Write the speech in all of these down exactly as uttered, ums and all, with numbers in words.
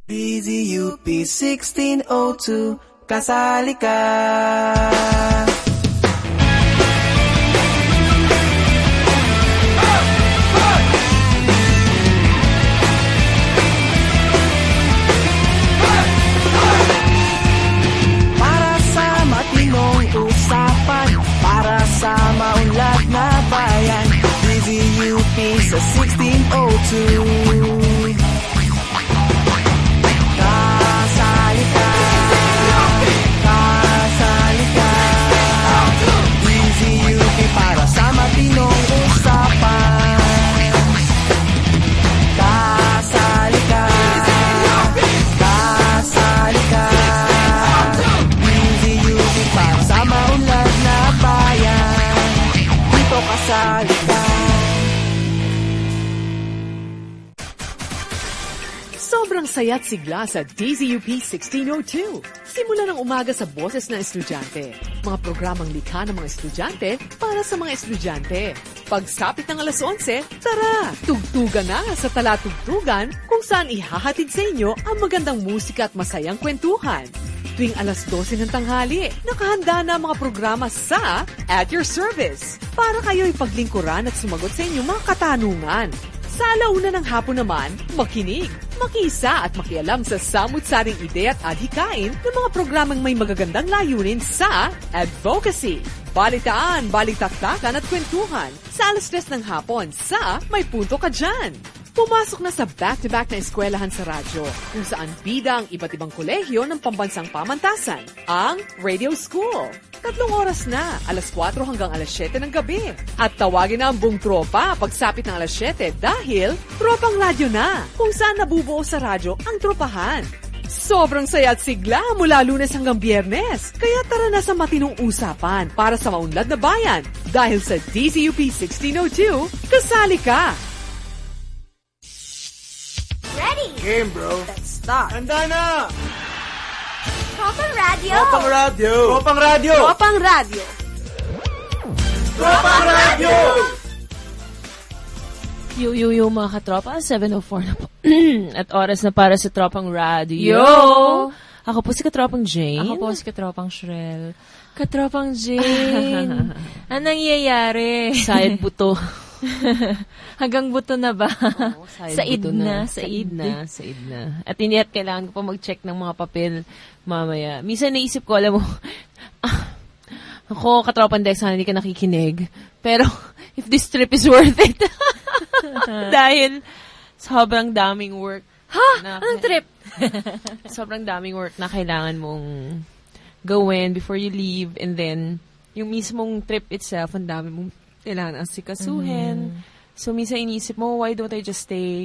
D Z U P sixteen oh two, kasali ka. Para sa matinong usapan, para sa maunlad na bayan, D Z U P sa sixteen oh two. Para sa matinong usapan, kasali ka, kasali ka. D Z U P para sa maunlad na bayan, dito kasali ka. Sobrang saya't sigla sa D Z U P sixteen oh two. Simula ng umaga sa boses ng estudyante. Mga programang likha ng mga estudyante para sa mga estudyante. Pagsapit ng alas onse, tara! Tugtugan na sa Talatugtugan kung saan ihahatid sa inyo ang magandang musika at masayang kwentuhan. Tuwing alas dose ng tanghali, nakahanda na ang mga programa sa At Your Service para kayo'y paglingkuran at sumagot sa inyong mga katanungan. Sa alauna ng hapon naman, makinig, makisa at makialam sa samut-saring ide at adhikain ng mga programang may magagandang layunin sa advocacy, balitaan, balitaktakan at kwentuhan sa alas tres ng hapon sa May Punto Ka Dyan. Pumasok na sa back-to-back na eskwelahan sa radyo kung saan bida ang iba't ibang kolehiyo ng pambansang pamantasan, ang Radio School. Tatlong oras na, alas kwatro hanggang alas siyete ng gabi. At tawagin na ang buong tropa pagsapit ng alas siyete dahil tropang radyo na, kung saan nabubuo sa radyo ang tropahan. Sobrang saya at sigla mula Lunes hanggang Biyernes. Kaya tara na sa matinong usapan para sa maunlad na bayan. Dahil sa D Z U P sixteen oh two, kasali ka! Ready? Game, bro. Let's start. Handa na! Tropang Radio! Tropang Radio! Tropang Radio! Tropang Radio! Tropang Radio! Yo, yo, yo, mga katropa. seven oh four na po. At oras na para sa Tropang Radio. Yo! Ako po si Katropang Jane. Ako po si Katropang Shrel. Katropang Jane. Anong nangyayari? Side buto. Hanggang buto na ba? Oo, said buto na. Said na. Said na. At hindi at kailangan ko pa mag-check ng mga papel mamaya. Minsan naisip ko, alam mo, ah, ako, Katropang Dex, sana hindi ka nakikinig. Pero, if this trip is worth it. Dahil, sobrang daming work. Ha? Na, Anong trip? sobrang daming work na kailangan mong gawin before you leave. And then, yung mismong trip itself, ang dami mong kailangan asikasuhin. Mm-hmm. So, minsan inisip mo, why don't I just stay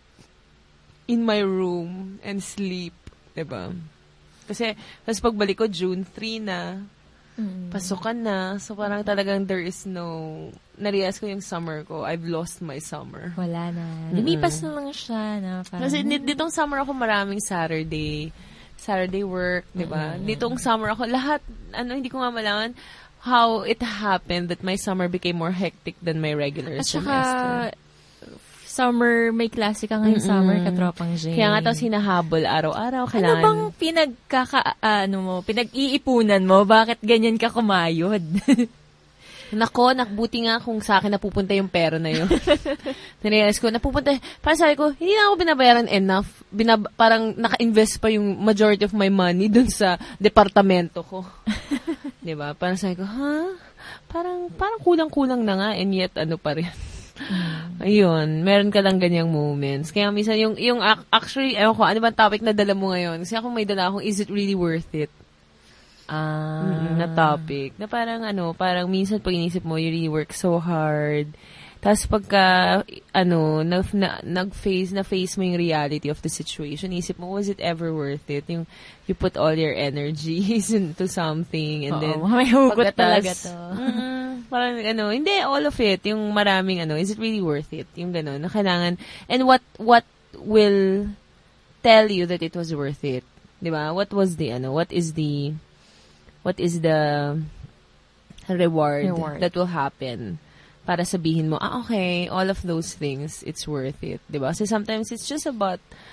in my room and sleep? Diba? Kasi, tapos pagbalik ko, June three na, mm-hmm. pasukan na. So, parang talagang there is no, narealize ko yung summer ko. I've lost my summer. Wala na. Lumipas mm-hmm. na lang siya. Na, parang, kasi ditong summer ako maraming Saturday. Saturday work, diba? Mm-hmm. Ditong summer ako, lahat, ano, hindi ko nga malaman, how it happened that my summer became more hectic than my regular at semester. At saka, summer, may klase ka ngayong summer, Katropang Jane. Kaya nga tapos hinahabol araw-araw. Ano Kailangan... bang pinagkaka, uh, ano mo, pinag-iipunan mo? Bakit ganyan ka kumayod? Nako, nakbuti nga kung sa akin napupunta yung pera na yun. Narealize ko, napupunta, parang sabi ko, hindi na ako binabayaran enough. Binab- parang naka-invest pa yung majority of my money dun sa departamento ko. Diba? Parang sabi ko, ha? Parang, parang kulang-kulang na nga, and yet, ano pa rin. Ayun, meron ka lang ganyang moments. Kaya minsan, yung, yung actually, ewan ko, ano ba topic na dala mo ngayon? Kasi ako may dala akong, is it really worth it? Ah. Mm, na topic. Na parang ano, parang minsan pag inisip mo, you really work so hard. Tapos pagka, ano, na, na, nag-face, na-face mo yung reality of the situation, isip mo, was it ever worth it? Yung, you put all your energies into something, and Oo, then, may hugot talaga to. mm, parang, ano, hindi, all of it, yung maraming, ano, is it really worth it? Yung gano'n, na kailangan, and what, what will tell you that it was worth it? Diba? What was the, ano, what is the, what is the reward, reward. that will happen para sabihin mo, ah, okay, all of those things, it's worth it. Diba? So sometimes it's just about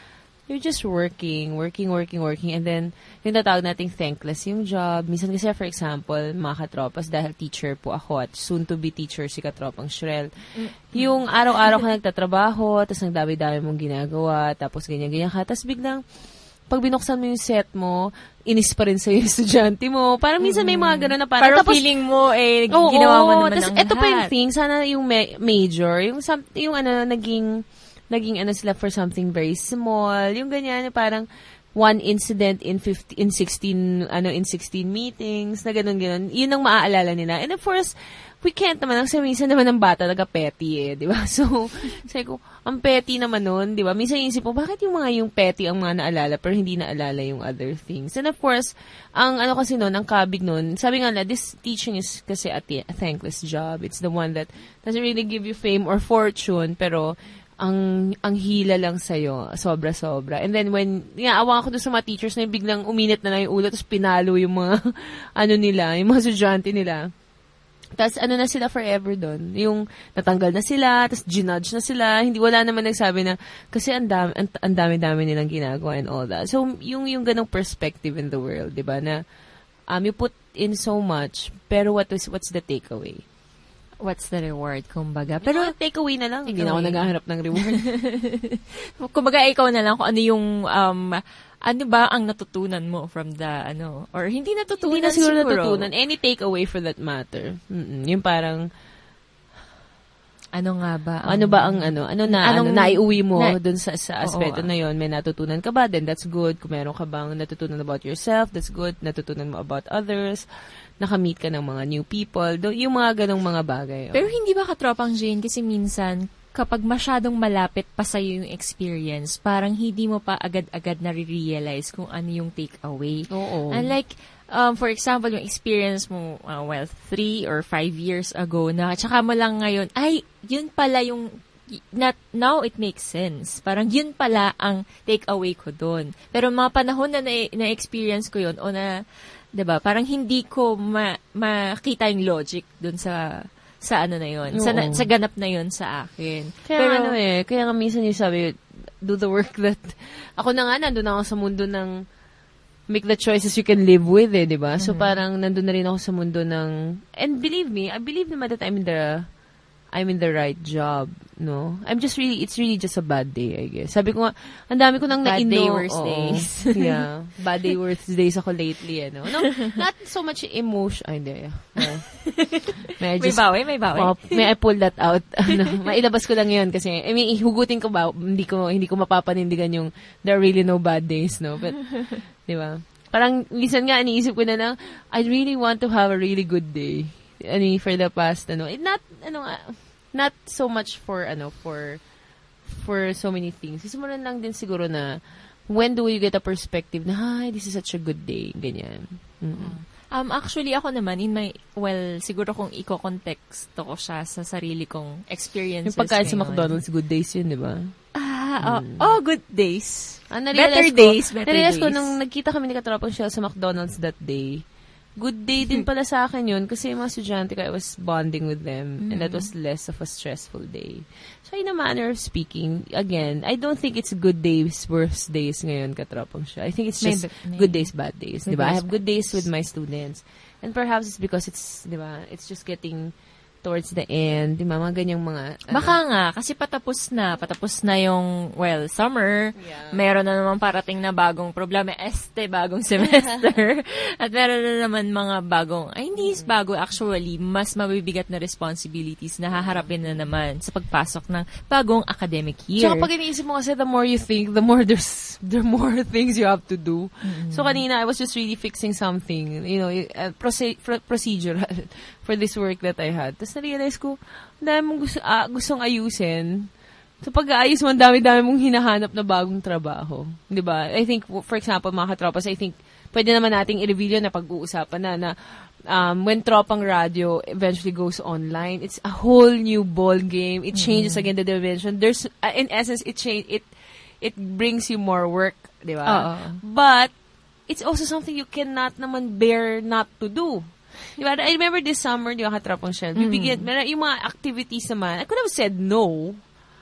you're just working, working, working, working, and then, yung tatawag nating thankless yung job. Minsan kasi, for example, mga katropas, dahil teacher po ako at soon-to-be teacher si katropang Shrel, yung araw-araw ka nagtatrabaho, tapos ang dami-dami mong ginagawa, tapos ganyan-ganyan ka, tapos biglang, pag binuksan mo yung set mo, inis pa rin sa'yo yung estudyante mo. Parang minsan may mga gano'n na parang, Parang tapos, feeling mo, eh, oo, ginawa mo naman tas ang ito pa yung lahat. thing, sana yung ma- major, yung, some, yung ano, naging, naging ano sila for something very small, yung ganyan, yung parang, one incident in fifteen, in sixteen, ano, in sixteen meetings, na ganun, ganun. Yun ang maaalala nila. And of course, we can't naman, ang minsan naman ng bata, naga-petty eh, di ba? So, sabi ko, ang petty naman nun, di ba? Minsan inisip mo, bakit yung mga yung petty ang mga naalala, pero hindi naalala yung other things? And of course, ang ano kasi nun, ang kabig nun, sabi nga na, this teaching is kasi a, t- a thankless job. It's the one that doesn't really give you fame or fortune, pero, ang ang hila lang sa'yo, sobra-sobra. And then when, yeah, awang ako doon sa mga teachers na yung biglang uminit na lang yung ulo, tapos pinalo yung mga, ano nila, yung mga estudyante nila. Tapos ano na sila forever doon. Yung natanggal na sila, tapos ginudge na sila. Hindi, wala naman nagsabi na, kasi ang dami, ang, ang dami-dami nilang ginagawa and all that. So, yung, yung ganong perspective in the world, di ba, na um, you put in so much, pero what is, what's the takeaway? What's the reward, kumbaga. Pero, Pero, takeaway na lang. Hindi na ako naghahanap ng reward. kumbaga, ikaw na lang kung ano yung, um, ano ba ang natutunan mo from the, ano, or hindi natutunan Hindi na siguro, siguro. natutunan. Any takeaway for that matter. Mm-mm. Yung parang, ano nga ba? ang, ano ba ang ano? Ano na, Anong, ano, naiuwi mo na, dun sa, sa aspeto oo, na yon? May natutunan ka ba? Then that's good. Kung meron ka bang natutunan about yourself, that's good. Natutunan mo about others. Nakamit ka ng mga new people. Do, yung mga ganong mga bagay. Oh. Pero hindi ba katropang Jane? Kasi minsan, kapag masyadong malapit pa sa'yo yung experience, parang hindi mo pa agad-agad na-realize kung ano yung takeaway. Oo. Unlike, um, for example, yung experience mo, uh, well, three or five years ago na, tsaka mo lang ngayon, ay, yun pala yung, not, now it makes sense. Parang yun pala ang takeaway ko doon. Pero mga panahon na na- na-experience ko yun, o na, diba, parang hindi ko ma- makita yung logic doon sa sa ano na yun, sa, na, sa ganap na yun sa akin. Kaya Pero, ano eh, kaya nga minsan yung sabi, do the work that, ako na nga, nandun ako sa mundo ng, make the choices you can live with eh, di ba? So Mm-hmm. parang nandun na rin ako sa mundo ng, and believe me, I believe naman that I'm in the, I'm in the right job, no? I'm just really, it's really just a bad day, I guess. Sabi ko nga, ang dami ko nang Bad naino. day, worst oo. days. Yeah. Bad day, worst days ako lately, ano? No, not so much emotion. Ay, hindi. Yeah. May, I may just, bawi, may bawi. oh, may I pull that out. Ano, mailabas ko lang yun kasi, I mean, ihugutin ko ba, hindi ko, hindi ko mapapanindigan yung, there are really no bad days, no? But, di ba? Parang, minsan nga, iniisip ko na lang, I really want to have a really good day. Ano, for the past, ano, it not, ano nga, not so much for, ano, for, for so many things. Sisimulan lang din siguro na, when do you get a perspective na, hi, this is such a good day, ganyan. Mm-mm. Um, actually, ako naman, in my, well, siguro kung i-context ko siya sa sarili kong experiences Yung pagkain sa ngayon. McDonald's, good days yun, di ba? Ah, oh, oh, good days. Ah, Better narealize ko, days, better narealize ko days. nung nagkita kami ni Katropang Shell sa McDonald's that day, good day din pala sa akin yun kasi yung mga estudyante ko, I was bonding with them mm-hmm. and that was less of a stressful day. So in a manner of speaking, again, I don't think it's good days, worst days ngayon, Katropang Shell. I think it's just Maybe, maybe. good days, bad days. Good Diba? I days, have good days with my students. And perhaps it's because it's, diba, it's just getting towards the end, di ba? Mga ganyang mga... ano. Baka nga, kasi patapos na. Patapos na yung, well, summer. Yeah. Meron na naman parating na bagong problema. Este, bagong semester. At meron na naman mga bagong, ay hindi is bago actually, mas mabibigat na responsibilities na haharapin na naman sa pagpasok ng bagong academic year. So, kapag iniisip mo kasi, the more you think, the more there's, the more things you have to do. Mm-hmm. So, kanina, I was just really fixing something, you know, uh, proce- pro- procedural for this work that I had. Tapos, na-realize ko, ang dami mong gusto, uh, gustong ayusin. So, pag-aayos mo, ang dami-dami mong hinahanap na bagong trabaho. Diba? I think, for example, mga katropas, I think, pwede naman nating i-reveal yun na pag-uusapan na, na um, when Tropang Radio eventually goes online, it's a whole new ball game. It changes mm-hmm. again the dimension. There's, uh, in essence, it change, it, it brings you more work, di ba? Oo. But, it's also something you cannot naman bear not to do. Diba? I remember this summer, di ba, Katropang Shell, mm-hmm. bibigyan, meron yung mga activities naman, I could have said no,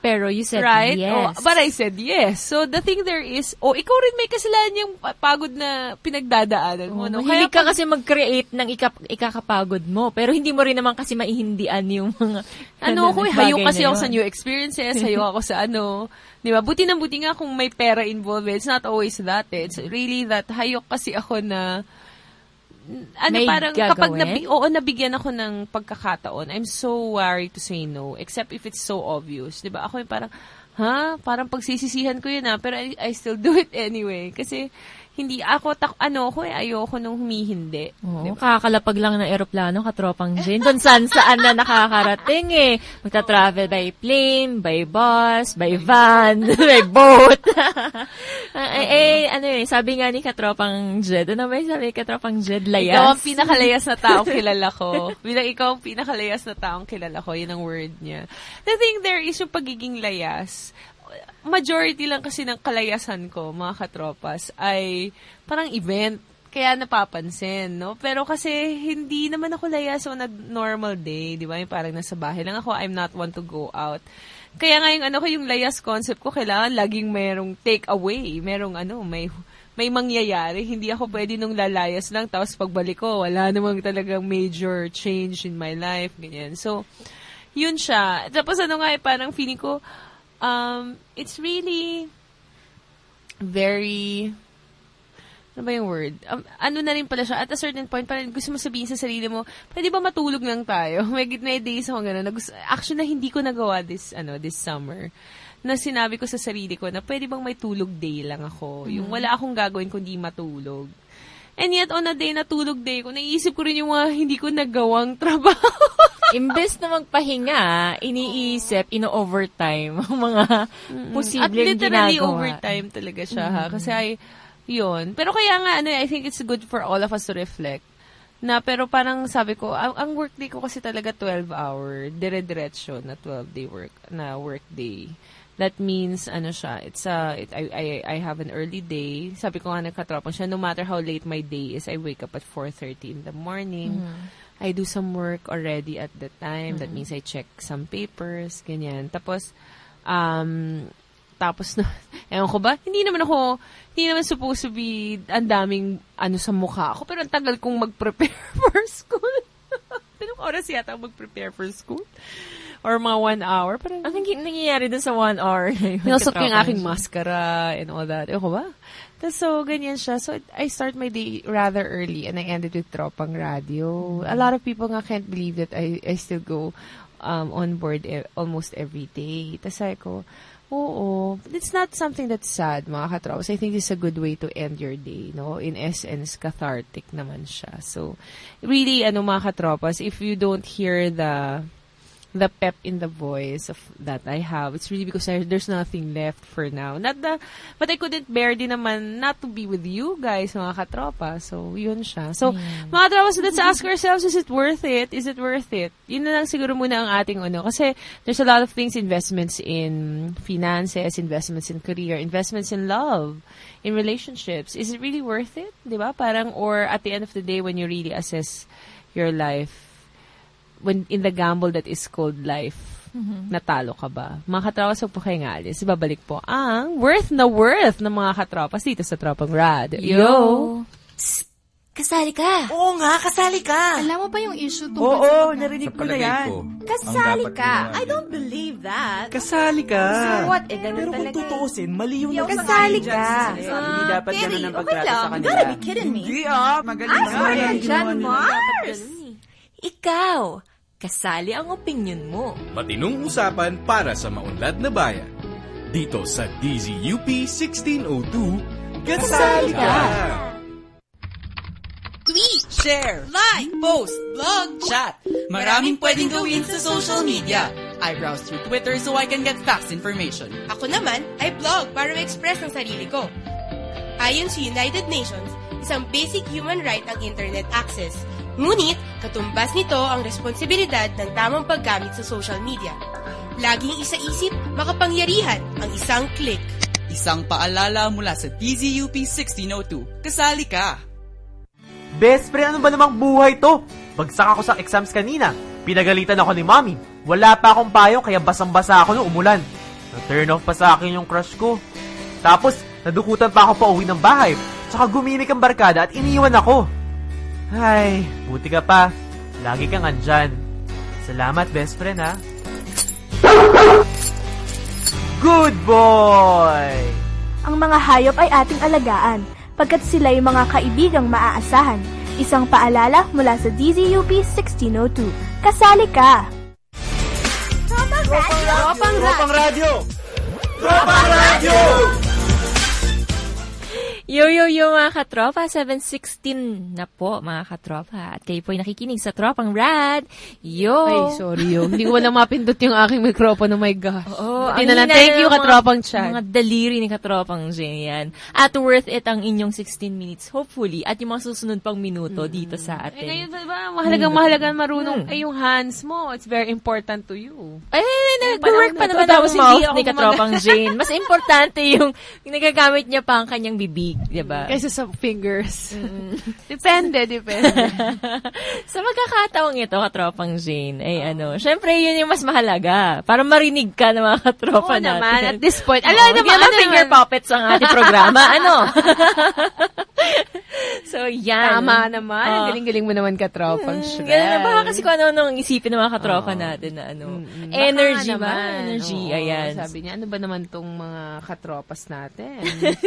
Pero you said right? yes. Oh, but I said yes. So, the thing there is, oh, ikaw rin may kasalanan yung pagod na pinagdadaanan mo. Oh, no? Mahilig Kaya ka kasi mag-create ng ikap- ikakapagod mo. Pero hindi mo rin naman kasi maihindian yung mga ano ko, hayo bagay kasi na ako sa yun. new experiences, hayo ako sa ano, di ba? Buti na buti nga kung may pera involved. It's not always that. It's really that hayok kasi ako na ano May parang gagawin? kapag nabi, oo, nabigyan ako ng pagkakataon, I'm so worried to say no, except if it's so obvious. Di ba? Ako yung parang, ha? Parang pagsisisihan ko yun ha, pero I, I still do it anyway. Kasi, hindi ako, tak, ano ko eh, ayoko nung humihindi. Oo, Diba? kakakalapag lang ng eroplano, katropang Jane. Doon saan saan na nakakarating eh. Magta-travel by plane, by bus, by van, by boat. eh, eh, ano eh, sabi nga ni katropang Jed, ano ba yung sabi ni katropang Jed? Layas? Ikaw ang pinakalayas na taong kilala ko. Bilang ikaw ang pinakalayas na taong kilala ko, yun ang word niya. The thing there is yung pagiging layas. Majority lang kasi ng kalayasan ko, mga katropas, ay parang event. Kaya napapansin, no? Pero kasi hindi naman ako layas on a normal day, di ba? Yung parang nasa bahay lang ako, I'm not one to go out. Kaya nga yung ano ko, yung layas concept ko, kailangan laging merong take away. Merong ano, may may mangyayari. Hindi ako pwede nung lalayas lang, tapos pagbalik ko, wala namang talagang major change in my life, ganyan. So, yun siya. Tapos ano nga, eh, parang feeling ko, Um, it's really very, ano ba yung word? Um, ano na rin pala siya, at a certain point, parang gusto mo sabihin sa sarili mo, pwede ba matulog lang tayo? May, may days ako gano'n. Actually, na hindi ko nagawa this, ano, this summer. Na sinabi ko sa sarili ko na pwede bang may tulog day lang ako? Mm-hmm. Yung wala akong gagawin kundi matulog. And yet, on a day na tulog day ko, naiisip ko rin yung mga hindi ko nagawang trabaho. Imbes na magpahinga, iniisip, ino-overtime ang mga Mm-mm. posibleng ginagawa. At literally overtime talaga siya, ha? Kasi ay, yun. Pero kaya nga, ano, I think it's good for all of us to reflect. Na, pero parang sabi ko, ang, ang workday ko kasi talaga twelve hour, dire-diretso na twelve day work, na workday. That means, ano siya, it's a, it, I, I, I have an early day. Sabi ko nga nagkatropang siya, no matter how late my day is, I wake up at four thirty in the morning. Mm-hmm. I do some work already at the time. Mm-hmm. That means I check some papers, ganyan. Tapos, um, tapos na, ewan ko ba, hindi naman ako, hindi naman supposed to be ang daming, ano, sa mukha ako. Pero ang tagal kong mag-prepare for school. Anong oras yata mag-prepare for school? Or mga one hour. Parang, Anong nangyayari dun sa one hour? Nilusot ko yung aking mascara and all that. Ewan ko ba? Tapos, so, ganyan siya. So, I start my day rather early and I ended with Tropang Radio. A lot of people nga can't believe that I, I still go um, on board e- almost every day. Tapos sabi ko, oo. It's not something that's sad, mga katropas. I think it's a good way to end your day, no? In essence, cathartic naman siya. So, really, ano, mga katropas, if you don't hear the the pep in the voice of that I have, it's really because I, there's nothing left for now. Not the, but I couldn't bear din naman not to be with you guys, mga katropa. So, yun siya. So, mm. mga katropa, so let's ask ourselves, is it worth it? Is it worth it? Yun na lang siguro muna ang ating ano. Kasi, there's a lot of things, investments in finances, investments in career, investments in love, in relationships. Is it really worth it? Diba? Parang, or at the end of the day, when you really assess your life, when in the gamble that is called life, mm-hmm. natalo ka ba? Mga katropas, huwag po kayo nga alis. Babalik po ang worth na worth ng mga katropas dito sa Tropang Rad. Yo! Yo. Psst! Kasali ka! Oo nga, kasali ka! Alam mo ba yung issue tungkol Oo, sa pagka- narinig ko na yan. Kasali ka! I don't believe that! Kasali ka! So what? Eh, ganun Pero kung talaga eh. tutuusin, mali yung Yo, nagsasabi kasali dyan ka. sa sinasabi. Hindi dapat Kelly, ganun ang okay pagtrato lang. sa You kanila. gotta be kidding me. Hindi ah, magaling I na. swear Yan, yan, ginawa nila. Mars! Ikaw, kasali ang opinion mo. Matinong usapan para sa maunlad na bayan. Dito sa D Z U P sixteen oh two, kasali ka! Tweet, share, like, post, blog, chat. Maraming pwedeng gawin sa social media. I browse through Twitter so I can get fast information. Ako naman ay blog para ma-express ang sarili ko. Ayon sa United Nations, isang basic human right ang internet access. Ngunit, katumbas nito ang responsibilidad ng tamang paggamit sa social media. Laging isa-isip, makapangyarihan ang isang click. Isang paalala mula sa D Z U P sixteen oh two. Kasali ka! Best friend, ano ba namang buhay to? Bagsak ako sa exams kanina. Pinagalitan ako ni mommy. Wala pa akong payong kaya basang-basa ako nung umulan. Na-turn off pa sa akin yung crush ko. Tapos, nadukutan pa ako pa uwi ng bahay. Tsaka gumimik ang barkada at iniwan ako. Ay, buti ka pa. Lagi kang andyan. Salamat, best friend, ha? Good boy! Ang mga hayop ay ating alagaan, pagkat sila'y mga kaibigang maaasahan. Isang paalala mula sa D Z U P sixteen oh two. Kasali ka! Tropang radyo! Tropang radyo! Tropang radyo! Yo, yo, yo mga katropa, seven sixteen na po mga katropa. At kayo po'y nakikinig sa Tropang Rad. Yo! Ay, sorry yo. Hindi ko wala mapindot yung aking microphone. Oh my gosh. Oo. Buti na lang. Thank you, Katropang Chat. Mga daliri ni Katropang Jen yan. At worth it ang inyong sixteen minutes, hopefully. At yung mga susunod pang minuto mm. dito sa atin. Eh, ngayon, diba, mahalagang mahalagang marunong. Mm. Ay, yung hands mo, it's very important to you. Ay, nag-work pa naman ako mouth ni Katropang Jen. Mas importante yung nagagamit niya pa ang kanyang bibig. Diba? Kaysa sa fingers. Mm. depende, depende. Sa magkakataong ito, Katropang Jane, ay oh. ano, syempre yun yung mas mahalaga. Para marinig ka ng mga katropa Oo natin. naman, at this point. Alam Oh, naman, ano finger naman. Puppets ang ating programa. Ano? So, yan. Tama naman. Oh. Galing-galing mo naman, Katropang Shred. Ganun na. Baka kasi kung ano nung isipin ng mga katropa oh. natin na ano. Mm-hmm. Energy ba? Energy. Oh, ayan. Sabi niya, ano ba naman tong mga katropas natin?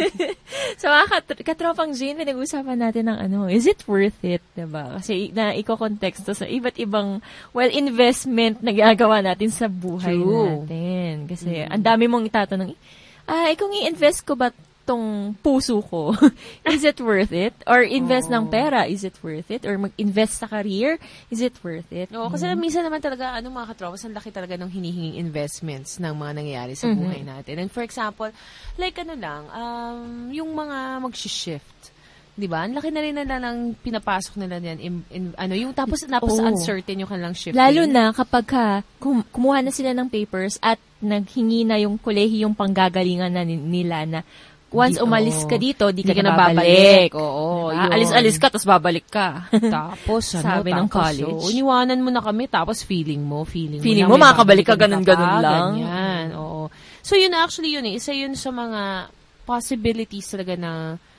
So, mga kat- katropang Jane, pinag-usapan natin ng ano, is it worth it? Diba? Kasi na iko-context to sa iba't ibang, well, investment na ginagawa natin sa buhay True. natin. Kasi mm-hmm. ang dami mong itatanong, ah, kung i-invest ko ba tong puso ko, is it worth it? Or invest oh. ng pera, is it worth it? Or mag-invest sa career, is it worth it? Oo, kasi mm-hmm. minsan naman talaga, ano mga katropas, ang laki talaga ng hinihinging investments ng mga nangyayari sa mm-hmm. buhay natin. And for example, like ano lang, um, yung mga mag-shift, di ba? Ang laki na rin nila ng pinapasok nila yan. In, in, ano, yung tapos, tapos oh. uncertain yung kanilang shifting. Lalo na kapag ka, kum- kumuha na sila ng papers at naghingi na yung kolehiyong panggagalingan na nila na once di, umalis ka dito, di, di ka, ka na babalik. Oo, diba? Alis-alis ka, tapos babalik ka. Tapos, ano, sabi tapos, ng college. So, iniwanan mo na kami, tapos feeling mo, feeling, feeling mo, mo makakabalik ka ganun-ganun lang. Ganyan, oo. So, yun actually yun eh. Isa yun sa mga possibilities talaga na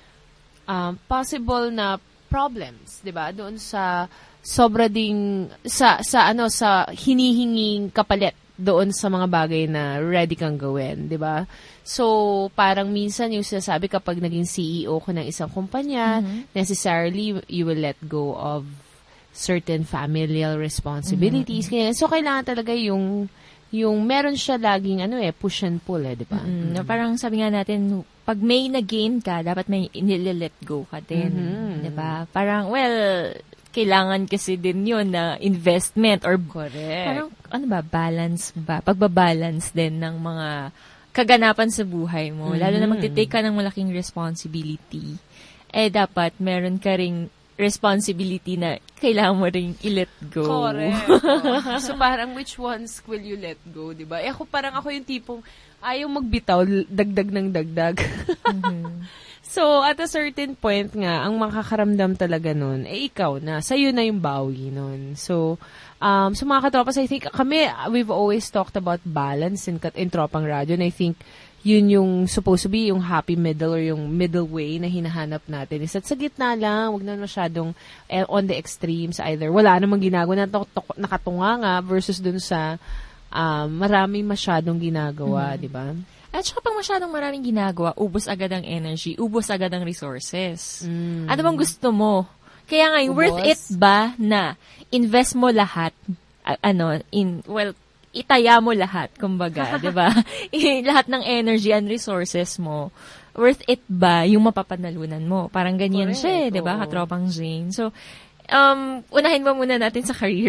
um, possible na problems, di ba? Doon sa sobra ding, sa, sa ano, sa hinihinging kapalit doon sa mga bagay na ready kang gawin, di ba? So, parang minsan yung sinasabi kapag naging C E O ko ng isang kumpanya, mm-hmm. necessarily you will let go of certain familial responsibilities. Mm-hmm. So, kailangan talaga yung yung meron siya laging ano eh, push and pull eh, di ba? Mm-hmm. Mm-hmm. Parang sabi nga natin, pag may na-gain ka, dapat may nile-let go ka din. Mm-hmm. Di ba? Parang, well, kailangan kasi din yun na investment or correct. Parang, ano ba, balance ba? Pagbabalance din ng mga kaganapan sa buhay mo. Mm-hmm. Lalo na magtitake ka ng malaking responsibility. Eh, dapat meron ka ring responsibility na kailangan mo ring i-let go. Correct. Oh. So, parang which ones will you let go, diba? Eh, ako parang ako yung tipong ayaw magbitaw, dagdag ng dagdag. Mm-hmm. So, at a certain point nga, ang makakaramdam talaga nun, eh, ikaw na. Sa'yo na yung bawi nun. So, um, so mga katropas, I think, kami, we've always talked about balance in, in Tropang Radio, and I think, yun yung supposed to be yung happy middle or yung middle way na hinahanap natin. Is at sa gitna lang, wag na masyadong eh, on the extremes, either wala namang ginagawa, nakatunga nga, versus dun sa um, maraming masyadong ginagawa, mm. di ba? At saka pag masyadong maraming ginagawa, ubos agad ang energy, ubos agad ang resources. Mm. Ano bang gusto mo? Kaya nga, worth it ba na invest mo lahat, uh, ano, in, well, itaya mo lahat, kumbaga, di ba? Lahat ng energy and resources mo, worth it ba yung mapapanalunan mo? Parang ganyan Correct. siya, di ba? Katropang Jane. So, um, unahin ba muna natin sa career?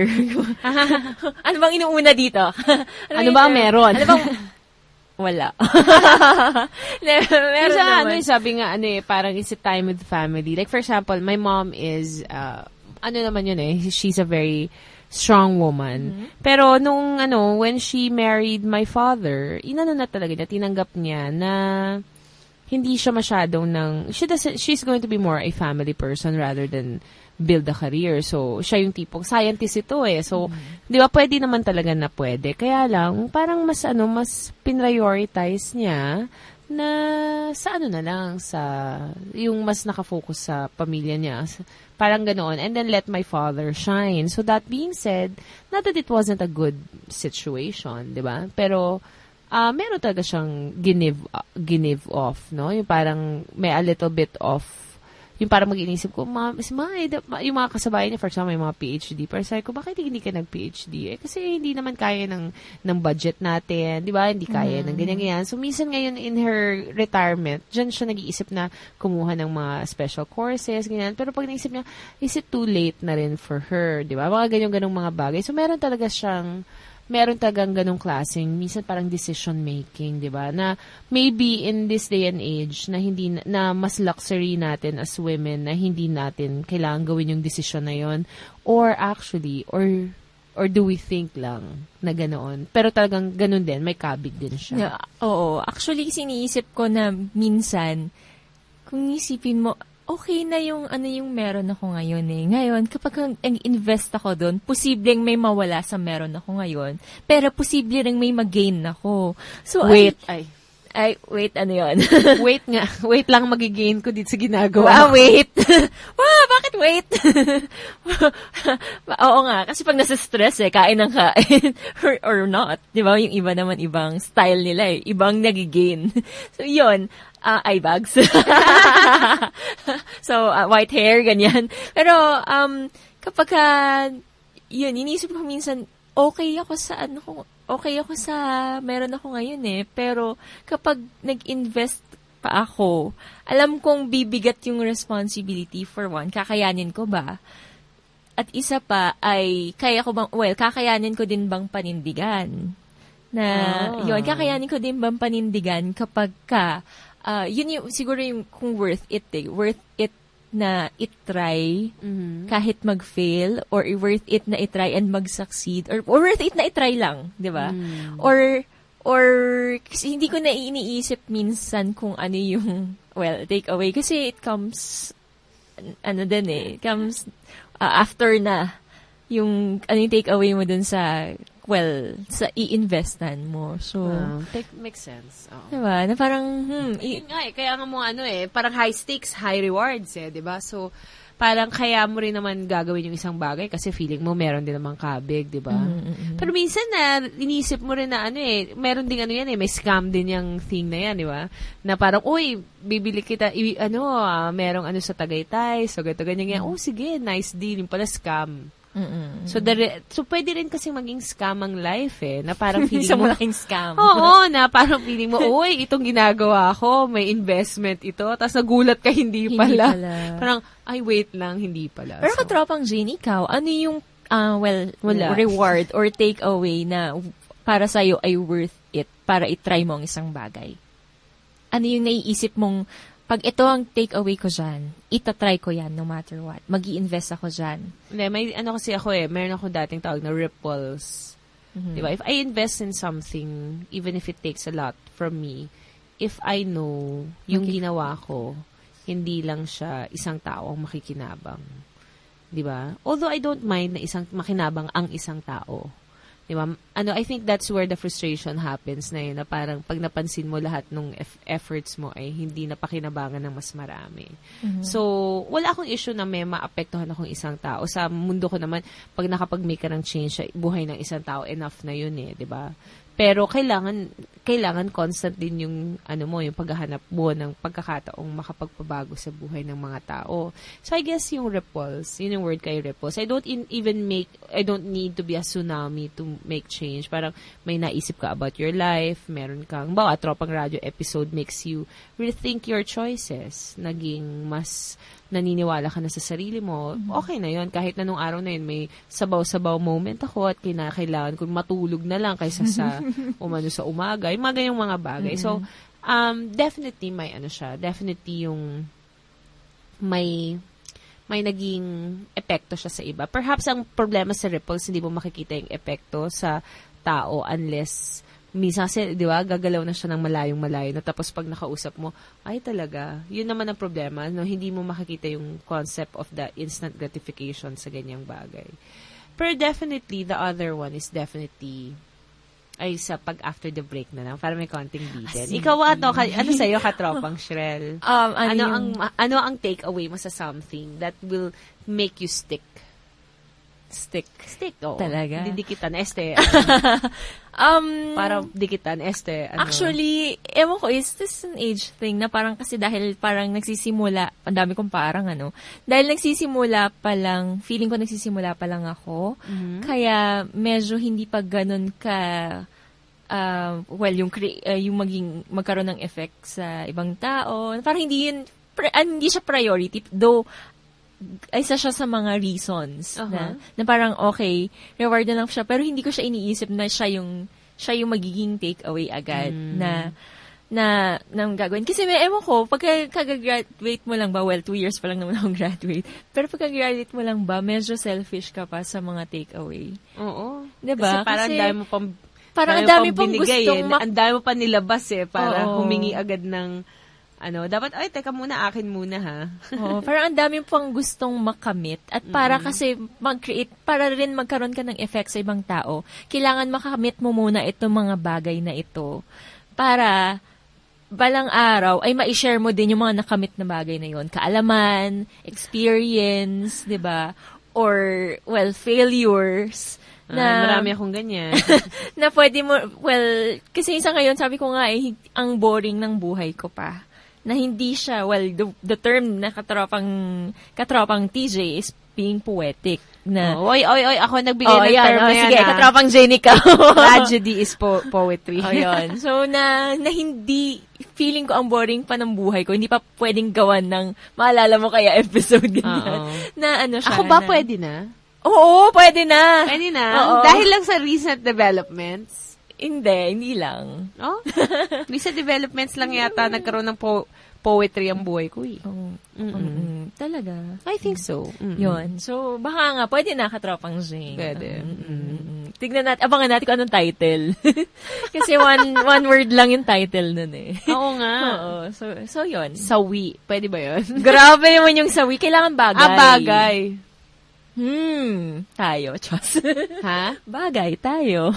Ano bang inuuna dito? ano, ano ba meron? Ano bang wala. Meron Isa, naman. Ano, sabi nga, ano eh, parang it's a time with family. Like, for example, my mom is, uh, ano naman yun eh, she's a very strong woman. Mm-hmm. Pero nung, ano, when she married my father, inano na talaga niya, tinanggap niya na hindi siya masyadong ng, she doesn't, she's going to be more a family person rather than build a career. So, siya yung tipong scientist ito eh. So, mm-hmm. di ba, pwede naman talaga na pwede. Kaya lang, parang mas, ano, mas prioritize niya na sa ano na lang, sa, yung mas nakafocus sa pamilya niya. Parang ganoon. And then, let my father shine. So, that being said, not that it wasn't a good situation, di ba? Pero, Uh, meron talaga siyang ginive, uh, ginive off, no? Yung parang may a little bit of, yung parang mag-inisip ko, ma, si ma, yung mga kasabayan niya, for example, may mga P H D. Pero sabi ko, bakit hindi ka nag-P H D? Eh, kasi hindi naman kaya ng, ng budget natin, di ba? Hindi kaya mm-hmm. ng ganyan-ganyan. So, minsan ngayon in her retirement, dyan siya nag-iisip na kumuha ng mga special courses, ganyan. Pero pag naisip niya, is it too late na rin for her, di ba? Mga ganyan-ganong mga bagay. So, meron talaga siyang, meron talagang ganong klaseng, minsan parang decision making, di ba? Na maybe in this day and age, na hindi, na mas luxury natin as women, na hindi natin kailangan gawin yung decision na yon. Or actually, or, or do we think lang na ganoon? Pero talagang ganon din, may kabig din siya. Yeah, oo. Actually, siniisip ko na minsan, kung isipin mo, okay na yung ano yung meron ako ngayon eh. Ngayon, kapag ang-invest ako doon, posibleng may mawala sa meron ako ngayon, pero posible ring may mag-gain ako. So, wait, ay, ay, wait, ano yun? wait nga. Wait lang magigain ko dito sa ginagawa. Ah, wait. Wow, bakit wait? Oo nga, kasi pag nasa stress eh, kain ng kain. or, or not. Di ba? Yung iba naman, ibang style nila eh. Ibang nagigain. So, yun. Uh, eye bags. So, uh, white hair, ganyan. Pero, um, kapag, uh, yun, inisip ko minsan, okay ako sa, ano ko, okay ako sa, meron ako ngayon eh. Pero, kapag nag-invest pa ako, alam kong bibigat yung responsibility for one. Kakayanin ko ba? At isa pa ay, kaya ko bang, well, kakayanin ko din bang panindigan? Na, oh. yun, kakayanin ko din bang panindigan kapag ka, Uh, yun yung, siguro yung kung worth it eh. Worth it na itry mm-hmm. kahit mag-fail or worth it na itry and mag-succeed or, or worth it na itry lang, di ba? Mm. Or, or, kasi hindi ko na iniisip minsan kung ano yung, well, take away. Kasi it comes, ano din eh, it comes uh, after na yung, ano yung take away mo dun sa, well, sa i-investan mo. So, uh, take, makes sense. Oh. Diba? Na parang, hmm. I- nga eh, kaya nga mo ano eh, parang high stakes, high rewards eh, diba? So, parang kaya mo rin naman gagawin yung isang bagay kasi feeling mo meron din namang kabig, diba? Mm-hmm. Pero minsan na, inisip mo rin na ano eh, meron din ano yan eh, may scam din yung thing na yan, diba? Na parang, uy, bibili kita, i- ano, uh, merong ano sa Tagaytay, so gato ganyan yan, oh sige, nice deal, yung pala scam. Mm-mm. So, the, so pwede rin kasi maging scam ang life eh, na parang feeling mo, malaking scam. Oo, na parang feeling mo, uy, itong ginagawa ko, may investment ito, tapos nagulat ka, hindi pala. Hindi pala. Parang, ay, wait lang, hindi pala. Pero so, katropang Jane, ikaw, ano yung, uh, well, Wala. reward or take away na para sa'yo ay worth it para itry mo ang isang bagay? Ano yung naiisip mong, pag ito ang take away ko dyan, itatry ko yan no matter what. Mag-i-invest ako dyan. Hindi, may ano kasi ako eh, meron ako dating tawag na ripples. Mm-hmm. Diba? If I invest in something, even if it takes a lot from me, if I know yung okay. ginawa ko, hindi lang siya isang tao ang makikinabang. Diba? Although I don't mind na isang makinabang ang isang tao. Diba? Ano, I think that's where the frustration happens na yun, na parang pag napansin mo lahat ng eff- efforts mo ay hindi napakinabangan ng mas marami. Mm-hmm. So, wala akong issue na may maapektuhan akong isang tao. Sa mundo ko naman, pag nakapag-make ka ng change sa buhay ng isang tao, enough na yun eh, diba? Pero kailangan kailangan constant din yung ano mo, yung paghahanap mo ng pagkakataong makapagpabago sa buhay ng mga tao. So I guess yung ripples, yun yung word kay ripples. I don't in, even make I don't need to be a tsunami to make change. Parang may naisip ka about your life, meron kang bawa tropang radio episode makes you rethink your choices. Naging mas naniniwala ka na sa sarili mo, okay na yun. Kahit na nung araw na yun, may sabaw-sabaw moment ako at kinakailangan ko matulog na lang kaysa sa umano sa umaga. Yung mga ganyang mga bagay. Mm-hmm. So, um, definitely may ano siya. Definitely yung may may naging epekto siya sa iba. Perhaps ang problema sa ripples, hindi mo makikita yung epekto sa tao unless Minsan kasi, di ba, gagalaw na siya ng malayong-malayo na tapos pag nakausap mo, ay talaga, yun naman ang problema, no? Hindi mo makikita yung concept of the instant gratification sa ganyang bagay. Pero definitely, the other one is definitely ay sa pag after the break na lang, para may konting bitin. Ikaw, ato, ka, ano sa'yo, katropang Shrel? Um, ano, ano, yung... ang, ano ang take away mo sa something that will make you stick? Stick. Stick, oo. Talaga? Didikitan, este. um, para dikitan, este. Ano? Actually, ewan ko, is this an age thing na parang kasi dahil parang nagsisimula, ang dami kong parang ano, dahil nagsisimula pa lang, feeling ko nagsisimula pa lang ako, mm-hmm. kaya medyo hindi pa ganun ka, uh, well, yung, cre- uh, yung maging, magkaroon ng effect sa ibang tao. Parang hindi yun, pre- uh, hindi siya priority, though, isa siya sa mga reasons uh-huh. na, na parang okay, reward na lang siya, pero hindi ko siya iniisip na siya yung siya yung magiging takeaway agad mm. na na nang gagawin. Kasi may ewan ko, pagka kag-graduate mo lang ba, well, two years pa lang naman akong graduate, pero pagka graduate mo lang ba, medyo selfish ka pa sa mga takeaway. Oo. Diba? Kasi parang Kasi, dami mo pang parang ang dami pang binigay, gustong eh. mak- ang dami mo pa nilabas eh, para Oo. humingi agad ng ano, dapat, ay, teka muna, akin muna, ha? Oo, parang ang dami pang gustong makamit. At para mm-hmm. kasi mag-create, para rin magkaroon ka ng effect sa ibang tao, kailangan makamit mo muna itong mga bagay na ito. Para, balang araw, ay ma-share mo din yung mga nakamit na bagay na yon. Kaalaman, experience, di ba? Or, well, failures. Na, ah, marami akong ganyan. na pwede mo, well, kasi isa ngayon, sabi ko nga, eh, ang boring ng buhay ko pa. Na hindi siya, well, the, the term na katropang, katropang T J is being poetic. Na, oh, oy, oy, oy, ako nagbigay oh, ng yan, term oh, na yan. Sige, ha? katropang Jenica. Tragedy is po- poetry. Oh, yun. So, na, na hindi, feeling ko ang boring pa ng buhay ko, hindi pa pwedeng gawan ng, maalala mo kaya episode ganyan. Na ano siya. Ako ba na, pwede na? Oo, pwede na. Pwede na? Oo. Dahil lang sa recent developments? Hindi, hindi lang. Oh? Recent developments lang yata nagkaroon ng po- poetry ang buhay ko eh. Oh. Mm-mm. Talaga? I think so. Mm-mm. Yun. So, baka nga, pwede na katropang Zing. Pwede. Mm-mm. Tignan natin, abangan natin kung anong title. Kasi one one word lang yung title nun eh. Oo nga. Oo. So, so yun. Sawi. Pwede ba yun? Grabe naman yung sawi. Kailangan bagay. Ah, bagay. Hmm. Tayo, Chos. Ha? Bagay, tayo.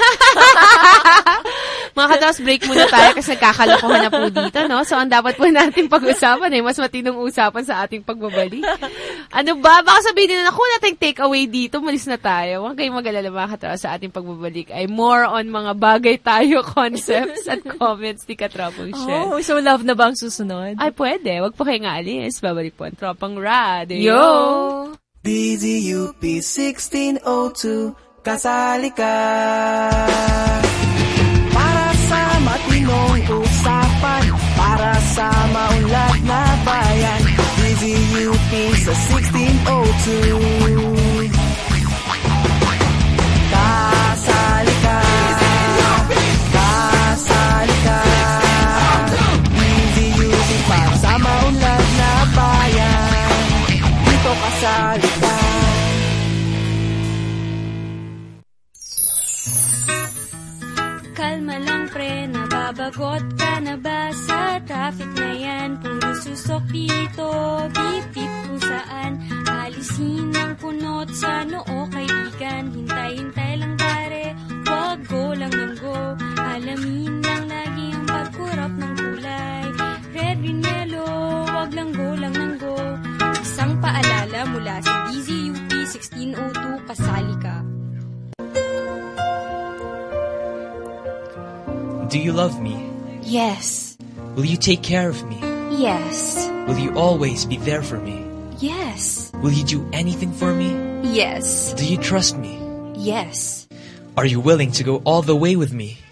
Mga kataos, break muna tayo kasi nagkakalokohan na po dito, no? So, ang dapat po natin pag-usapan eh, mas matinong usapan sa ating pagbabalik. Ano ba? Baka sabihin nila, naku, nating take away dito, malis na tayo. Huwag kayong mag-alala mga kataos sa ating pagbabalik ay more on mga bagay tayo concepts at comments ni Katropang Shell. Oh, so love na ba ang susunod? Ay, pwede. Huwag po kayo nga alis. Babalik po ang Tropang Radio. Yo! D Z U P sixteen oh two, kasali ka. Para sa matinong usapan, para sa maunlad na bayan, D Z U P sa sixteen oh two. Kasali ka. Kasali ka. D Z U P para sa maunlad na bayan, dito kasali ka. Kalma lang pre, nababagot ka na ba sa traffic na yan? Puro susok dito, bip-bip kung saan. Alisin ang punot sa noo kaibigan. Hintay-hintay lang pare, wag go lang ng go. Alamin lang lagi ang pagkurap ng kulay. Red, green, yellow, wag lang go lang ng go. Isang paalala mula sa D Z U P sixteen oh two, kasali ka. Do you love me? Yes. Will you take care of me? Yes. Will you always be there for me? Yes. Will you do anything for me? Yes. Do you trust me? Yes. Are you willing to go all the way with me?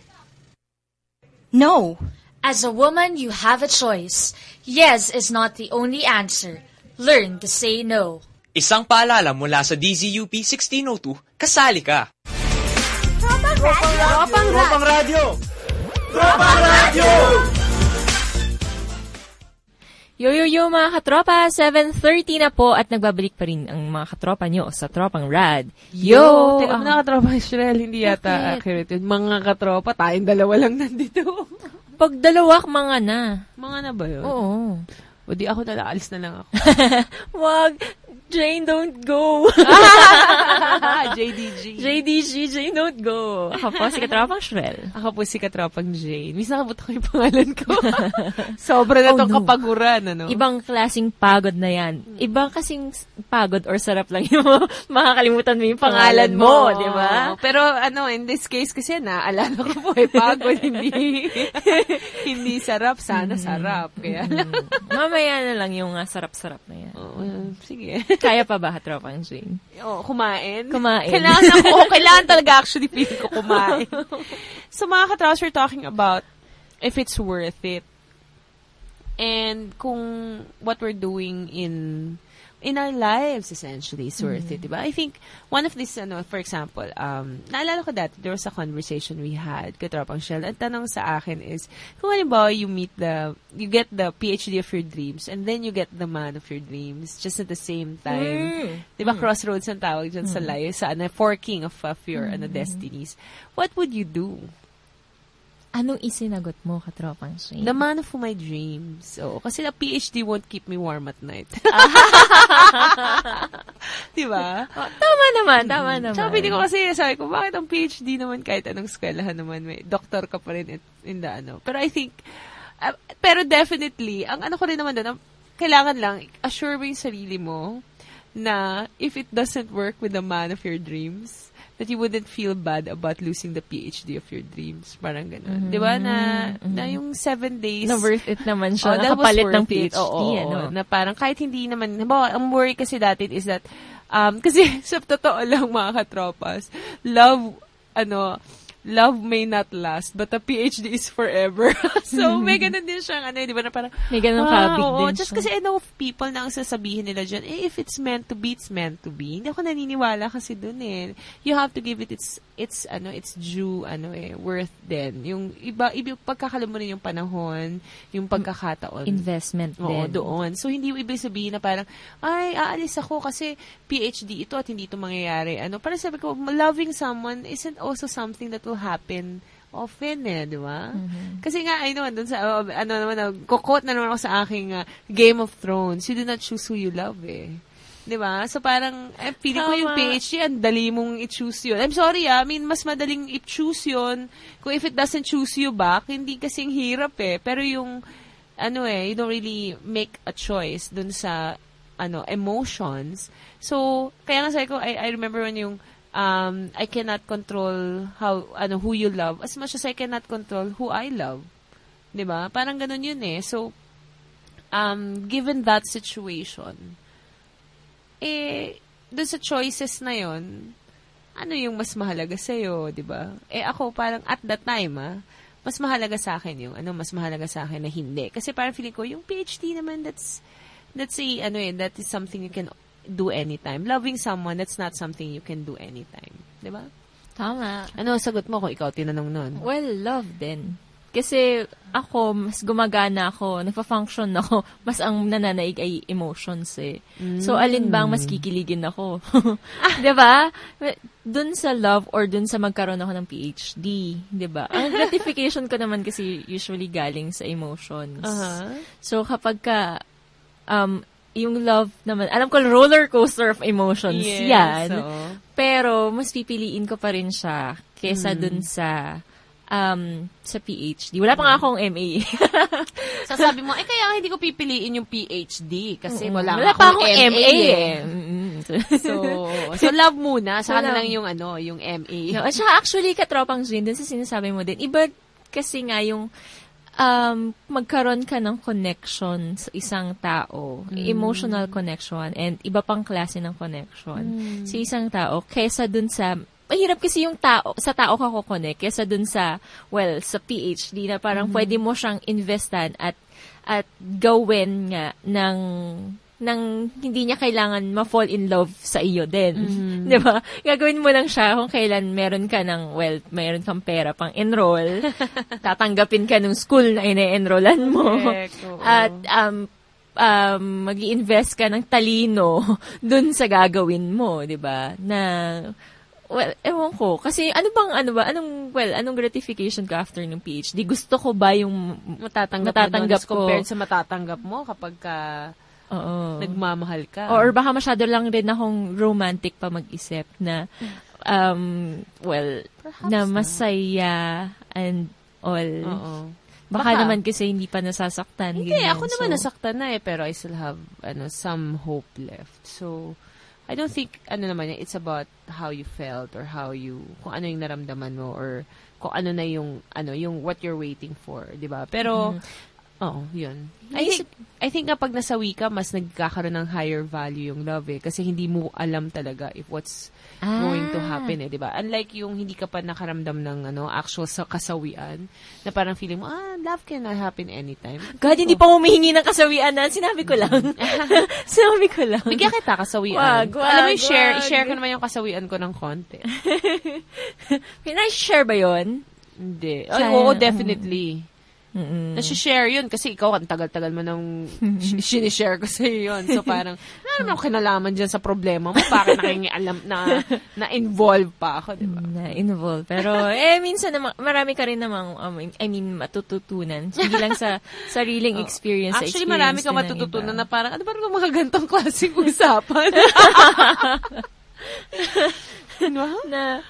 No. As a woman, you have a choice. Yes is not the only answer. Learn to say no. Isang paalala mula sa D Z U P sixteen oh two, kasali ka! Tropang Radio! Tropang Radio! Tropang Radio! Yo, yo, yo, mga katropa! seven thirty na po at nagbabalik pa rin ang mga katropa nyo sa Tropang Rad. Yo! Teka mo Ah, na katropa, Shrel, hindi yata Bakit? accurate yun. Mga katropa, tayong dalawa lang nandito. Pag dalawa, mga na. Mga na ba yun? Oo. O di ako na, alis na lang ako. Wag! Jane, don't go! J D G. J D G, Jane, don't go! Ako po, si Katropang Shrel. Ako po si Katropang Jane. Miss nakabuto ko yung pangalan ko. Sobra na Oh, tong no. kapaguran, ano? Ibang klaseng pagod na yan. Ibang kasing pagod or sarap lang yung makakalimutan mo yung pangalan mo, di ba? Oo. Pero ano, in this case kasi naalala ko po eh, pagod, hindi hindi sarap, sana sarap. Kaya lang. Mamaya na lang yung uh, sarap-sarap na yan. Oo, sige. Kaya pa ba, Katropang Jane? Oo, kumain. Kumain. Kailangan ako, kailangan talaga actually feeling ko kumain. So mga katraws, we're talking about if it's worth it. And kung what we're doing in in our lives essentially is worth Mm-hmm. it, diba? I think one of these, ano, for example, um, naalala ko dati, there was a conversation we had, Katropang Shell, ang tanong sa akin is, kung halimbawa you meet the, you get the P H D of your dreams, and then you get the man of your dreams, just at the same time, Mm. diba, Mm. crossroads ang tawag dyan sa Mm. life, sa ano, forking of, of your ano, Mm. destinies. What would you do? Anong isinagot mo, Katropang Jane? The man of my dreams. So, kasi the P H D won't keep me warm at night. Diba? Oh, tama naman, tama naman. Tsaka hindi ko kasi sabi ko, bakit ang P H D naman kahit anong eskwelahan naman, may doktor ka pa rin in, in the ano. Pero I think, uh, pero definitely, ang ano ko rin naman doon, kailangan lang, assure mo yung sarili mo na if it doesn't work with the man of your dreams, that you wouldn't feel bad about losing the P H D of your dreams. Parang gano'n. Mm-hmm. Di ba? Na, mm-hmm. na yung seven days. Na worth it naman siya. Oh, that was nakapalit worth ng P H D. it. Oo, oo, ano? na parang kahit hindi naman, halimbawa, ang worry kasi dati is that, um, kasi sa totoo lang mga katropas, love, ano, love may not last, but the P H D is forever. So, may ganun din siyang, ano, di ba, na parang, may ganun ah, kabig oo, din just siya. kasi I know of people na ang sasabihin nila dyan, eh, if it's meant to be, it's meant to be. Hindi ako naniniwala kasi dun eh. You have to give it its, its, ano, its due, ano eh, worth din. Yung iba, iba, pagkakalam mo rin yung panahon, yung pagkakataon. Investment Oo, din. doon. So, hindi ibig sabihin na parang, ay, aalis ako kasi P H D ito at hindi ito mangyayari. Ano, parang sabi ko, loving someone isn't also something that will happen often eh, di ba? Mm-hmm. Kasi nga, I know, dun sa, uh, ano naman, uh, kukot na naman ako sa aking uh, Game of Thrones, you do not choose who you love eh. Di ba? So parang, eh, feeling ko yung P H D, ang dali mong i-choose yun. I'm sorry ah, I mean, mas madaling i-choose yun. Kung if it doesn't choose you back, hindi kasing hirap eh. Pero yung, ano eh, you don't really make a choice dun sa, ano, emotions. So, kaya nga sabi ko, I, I remember when yung, um, I cannot control how, ano, who you love as much as I cannot control who I love. Diba? Parang ganun yun eh. So, um, given that situation, eh, dun sa choices na yun, ano yung mas mahalaga sa'yo, diba? Eh, ako parang at that time, ah, mas mahalaga sa akin yung, ano, mas mahalaga sa akin na hindi. Kasi parang feeling ko, yung P H D naman, that's, that's a, ano eh, that is something you can do anytime. Loving someone, that's not something you can do anytime. Diba? Tama. Ano sagot mo kung ikaw tinanong nun? Well, love din. Kasi ako, mas gumagana ako, nagpa-function ako, mas ang nananaig ay emotions eh. Mm. So, alin ba ang mas kikiligin ako? Diba? Dun sa love or dun sa magkaroon ako ng P H D. Diba? Ang gratification ko naman kasi usually galing sa emotions. Uh-huh. So, kapag ka, um, yung love naman, alam ko roller coaster of emotions yes, yan. So. Pero, mas pipiliin ko pa rin siya kesa mm. dun sa um, sa P H D. Wala pa nga akong M A. Sasabi mo, eh kaya hindi ko pipiliin yung P H D kasi Mm, wala, wala akong pa akong M A, M A eh. eh. so, so love muna, saka So, na love. lang yung ano, yung M A. No, at saka actually, katropang Jane, dun sa sinasabi mo din, iba kasi nga yung um, magkaroon ka ng connection sa isang tao, Mm. emotional connection, and iba pang klase ng connection Mm. sa isang tao, kaysa dun sa, mahirap kasi yung tao, sa tao ka kukonek, kaysa dun sa, well, sa P H D na parang Mm. pwede mo siyang investan at, at gawin nga ng, ng hindi niya kailangan ma-fall in love sa iyo din. Mm-hmm. Di ba? Gagawin mo lang siya kung kailan meron ka ng, well, meron kang pera pang enroll, tatanggapin ka ng school na ine-enrollan mo. Correct, oo. At, um, um, mag-i-invest ka ng talino dun sa gagawin mo, di ba? Na, well, ewan ko. Kasi ano bang, ano ba, anong, well, anong gratification ko after ng P H D? Gusto ko ba yung matatanggap, matatanggap ko compared sa matatanggap mo kapag ka Oo. nagmamahal ka? Or baka masyado lang rin akong romantic pa mag-isip na, um, well, Perhaps na masaya and all. Oo. Baka, Baka. naman kasi hindi pa nasasaktan. Hindi, ganyan. ako naman So, nasaktan na eh, pero I still have ano some hope left. So, I don't think, ano naman, it's about how you felt or how you, kung ano yung naramdaman mo or kung ano na yung, ano, yung what you're waiting for, di ba? Pero, Mhm. oo, yun. I think, I think kapag nasawi ka, mas nagkakaroon ng higher value yung love eh. Kasi hindi mo alam talaga if what's Ah. going to happen eh, di ba? Unlike yung hindi ka pa nakaramdam ng ano, actual sa kasawian, na parang feeling mo, ah, love can happen anytime. God, hindi pa humihingi ng kasawian na. Sinabi ko lang. Sinabi ko lang. Bigyan kita kasawian. Wag, wag, Alam mo yung share, wag. i-share ko naman yung kasawian ko ng konti. Pinag-share ba yun? Hindi. Ay, Sayang. oo, definitely. Mm-mm. Nasi-share yun kasi ikaw, ang tagal-tagal mo nang sh- sinishare ko sa'yo yun. So parang, ano naman ako kinalaman dyan sa problema mo? Bakit nakingialam na, na-involve pa ako, di ba? Na-involve. Pero, eh, minsan naman, marami ka rin namang, um, I mean, matututunan. Hindi lang sa sariling experience. sa Actually, experience marami ka din ng matututunan iba. na parang, ano ba naman mga gantong klaseng usapan? Ano? Na,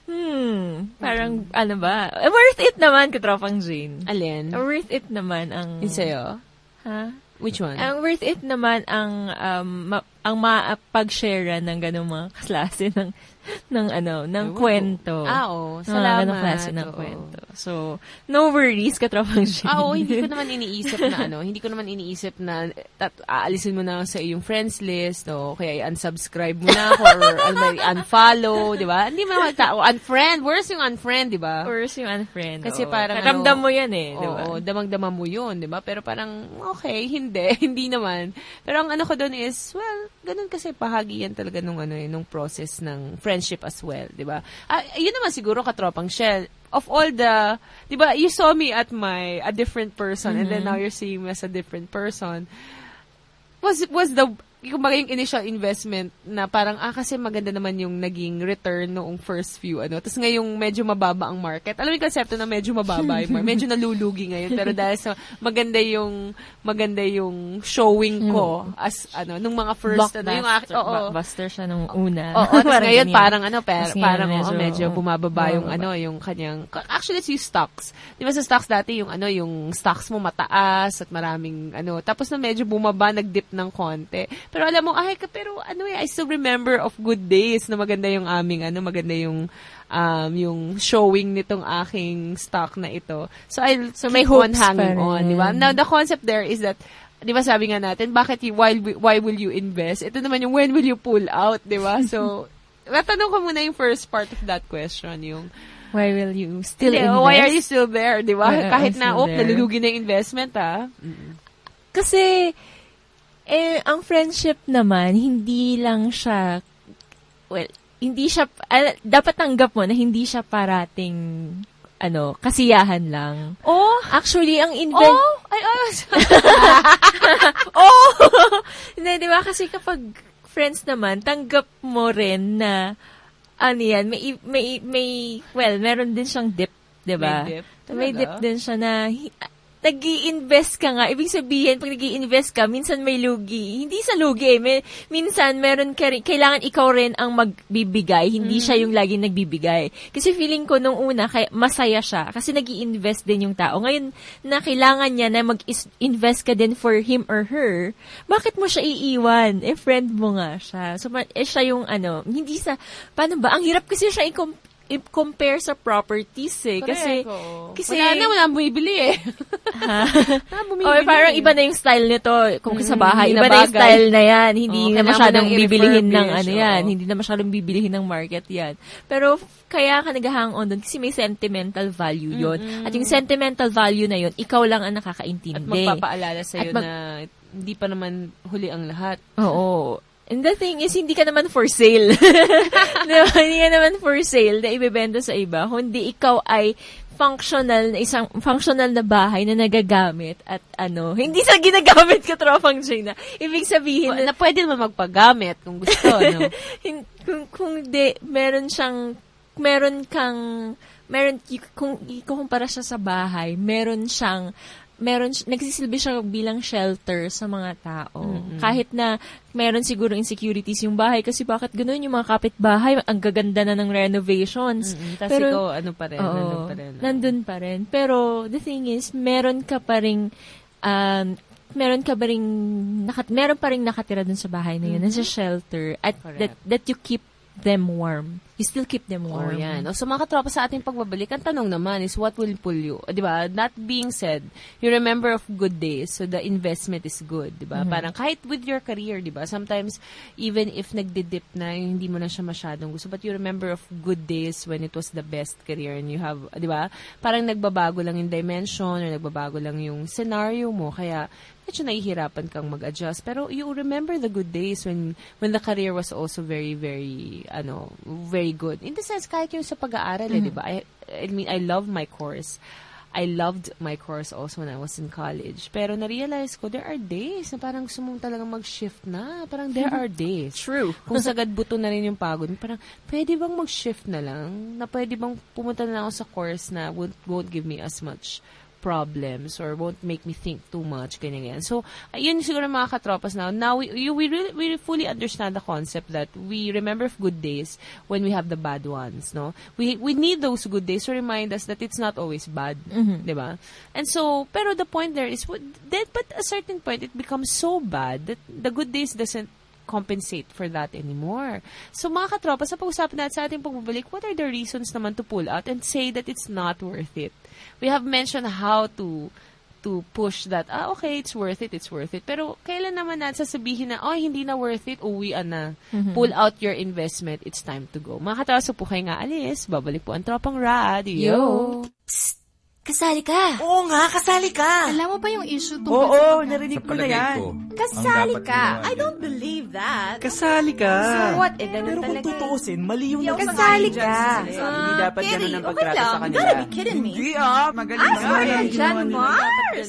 hmm, parang, ano ba? Eh, worth it naman, katropang Jane. Alin? Worth it naman ang... Yung sa'yo? Ha? Which one? Ang worth it naman ang um, ma- ang mapag-share ng ganung mga klase ng ng ano, ng Ewan kwento. ko. Ah, oo. Mga Salamat. ganung klase ng Oo. kwento. So, no worries, katropang Jane. Ah, oo, hindi ko naman iniisip na ano, hindi ko naman iniisip na tat- aalisin mo na sa iyong friends list o kaya i-unsubscribe mo na ako or ano, unfollow, di ba? Hindi mo naman tao, unfriend. Where's yung unfriend, di ba? Where's yung unfriend? Kasi Oo. parang Karamdam ano, mo yan eh, di ba? Oo, damang-dama mo yun, di ba? Pero parang, okay, hindi, hindi naman. Pero ang ano ko doon is, well, ganun kasi bahagi yan talaga nung ano eh, nung process ng friendship as well, di ba? Ah, yun naman siguro katropang Shell. Of all the, di ba, you saw me at my, a different person, and then Mhm. now you're seeing me as a different person. Was, was the, kumbaga yung initial investment na parang, ah, kasi maganda naman yung naging return noong first few, ano. Tapos ngayong medyo mababa ang market. Alam mo yung konsepto na medyo mababa yung market. Medyo nalulugi ngayon. Pero dahil sa maganda yung, maganda yung showing ko as, ano, nung mga first, ano, yung akin, oo. Blockbuster siya nung una. Oo, tapos Parang ngayon ganyan. parang ano, per, Tapos parang ngayon medyo, medyo bumababa yung bumababa. ano, yung kanyang, actually it's yung stocks. Di ba sa stocks dati yung ano, yung stocks mo mataas at maraming ano, tapos na medyo bumaba, nag-dip ng konti. Pero alam mo, ay, pero ano eh, I still remember of good days na maganda yung aming, ano, maganda yung, um, yung showing nitong aking stock na ito. So, I'll So, may keep on hopes hanging pa rin. on, di ba? Now, the concept there is that, di ba sabi nga natin, bakit, y- why, why will you invest? Ito naman yung when will you pull out, di ba? So, matanong ko muna yung first part of that question, yung, why will you still hindi, invest? why are you still there, di ba? Why are Kahit you na, still oh, there? nalulugi na yung investment, ah. Kasi, eh, ang friendship naman, hindi lang siya, well, hindi siya, ah, dapat tanggap mo na hindi siya parating, ano, kasiyahan lang. Oh! Actually, ang invent... Oh! Ay, ay! Oh! Hindi, di ba? Kasi kapag friends naman, tanggap mo rin na, ano yan, may, may, may, well, meron din siyang dip, di ba? May dip? May Talaga? dip din siya na, nag-i-invest ka nga. Ibig sabihin, pag nag-i-invest ka, minsan may lugi. Hindi sa lugi eh. May, minsan, meron ka rin, kailangan ikaw rin ang magbibigay. Hindi mm. siya yung laging nagbibigay. Kasi feeling ko nung una, kaya, masaya siya. Kasi nag-i-invest din yung tao. Ngayon, na kailangan niya na mag-invest ka din for him or her, bakit mo siya iiwan? Eh, friend mo nga siya. So, eh, siya yung ano, hindi sa, paano ba? Ang hirap kasi siya i-compare i-compare sa properties eh. Kasi, Correct, kasi, wala na, wala bumibili eh. ha? Wala bumibili. O, parang iba na yung style nito. Kung sa bahay, Mm, iba na yung bagay. style na yan. Hindi Oo, na kailangan masyadong mo nang bibilihin ng i-refurbish, ano yan. oo. Hindi na masyadong bibilihin ng market yan. Pero, kaya ka nag-hang on doon kasi may sentimental value yon. Mm-mm. At yung sentimental value na yon, ikaw lang ang nakakaintindi. At magpapaalala sa'yo mag- na hindi pa naman huli ang lahat. Oo. And the thing is, hindi ka naman for sale. Diba? Hindi ka naman for sale na ibebenta sa iba. Kundi ikaw ay functional na isang functional na bahay na nagagamit at ano, hindi sa ginagamit ka tropang Jane na. Ibig sabihin na, na pwede naman magpagamit kung gusto, no? kung kung di, meron siyang meron kang meron kung ikukumpara siya sa bahay, meron siyang meron nagsisilbi siya bilang shelter sa mga tao. Mm-hmm. Kahit na meron siguro insecurities yung bahay kasi bakit ganoon yung mga kapitbahay, ang gaganda na ng renovations. Mm-hmm. Tapos pero ikaw, ano pa rin, oo, nandun pa rin. Nandun pa rin. Pero the thing is, meron ka pa rin um, meron ka pa rin nakat, meron pa rin nakatira dun sa bahay na yun, mm-hmm. nasa shelter at that, that you keep them warm. You still keep them warm. Oh, yan. O, so, mga katropa, sa ating pagbabalik, ang tanong naman is, what will pull you? Di ba? That being said, you remember of good days, so the investment is good. Di ba? Mm-hmm. Parang kahit with your career, di ba? Sometimes, even if nagdidip na, hindi mo na siya masyadong gusto, but you remember of good days when it was the best career and you have, di ba? Parang nagbabago lang yung dimension or nagbabago lang yung scenario mo. Kaya, medyo nahihirapan kang mag-adjust. Pero you remember the good days when when the career was also very, very, ano, very good. In the sense, kahit yung sa pag-aaral, mm-hmm. eh, di ba? I, I mean, I love my course. I loved my course also when I was in college. Pero na-realize ko, there are days na parang gusto mong talagang mag-shift na. Parang there are days. True. Kung sagad buto na rin yung pagod, parang pwede bang mag-shift na lang? Na pwede bang pumunta na lang ako sa course na won't, won't give me as much problems or won't make me think too much, ganyan, ganyan. So, uh, yun siguro mga katropas now. Now, we, you, we, really, we fully understand the concept that we remember of good days when we have the bad ones, no? We we need those good days to remind us that it's not always bad, mm-hmm. diba? And so, pero the point there is, that, but at a certain point, it becomes so bad that the good days doesn't compensate for that anymore. So, mga katropa, sa pag-usapan natin sa ating pagbabalik, what are the reasons naman to pull out and say that it's not worth it? We have mentioned how to to push that, ah, okay, it's worth it, it's worth it. Pero, kailan naman natin sasabihin na, oh, hindi na worth it, uwian na. Mm-hmm. Pull out your investment, it's time to go. Mga katropa, po kayo nga alis, babalik po ang Tropang Radio. Yo! Psst! Kasali ka. Oo nga, kasali ka. Alam mo ba yung issue tungkol Oo, sa... Oo, narinig ko na yan. Ko, kasali ka. I don't believe that. Kasali ka. So what? Eh, ganun Pero talaga. kung tutuusin, mali yung kasali ka. Uh, hindi dapat ganun ang pagtrato okay sa kanila. You gotta be kidding me. Hindi ah, magaling ah, sorry, Jan Mars.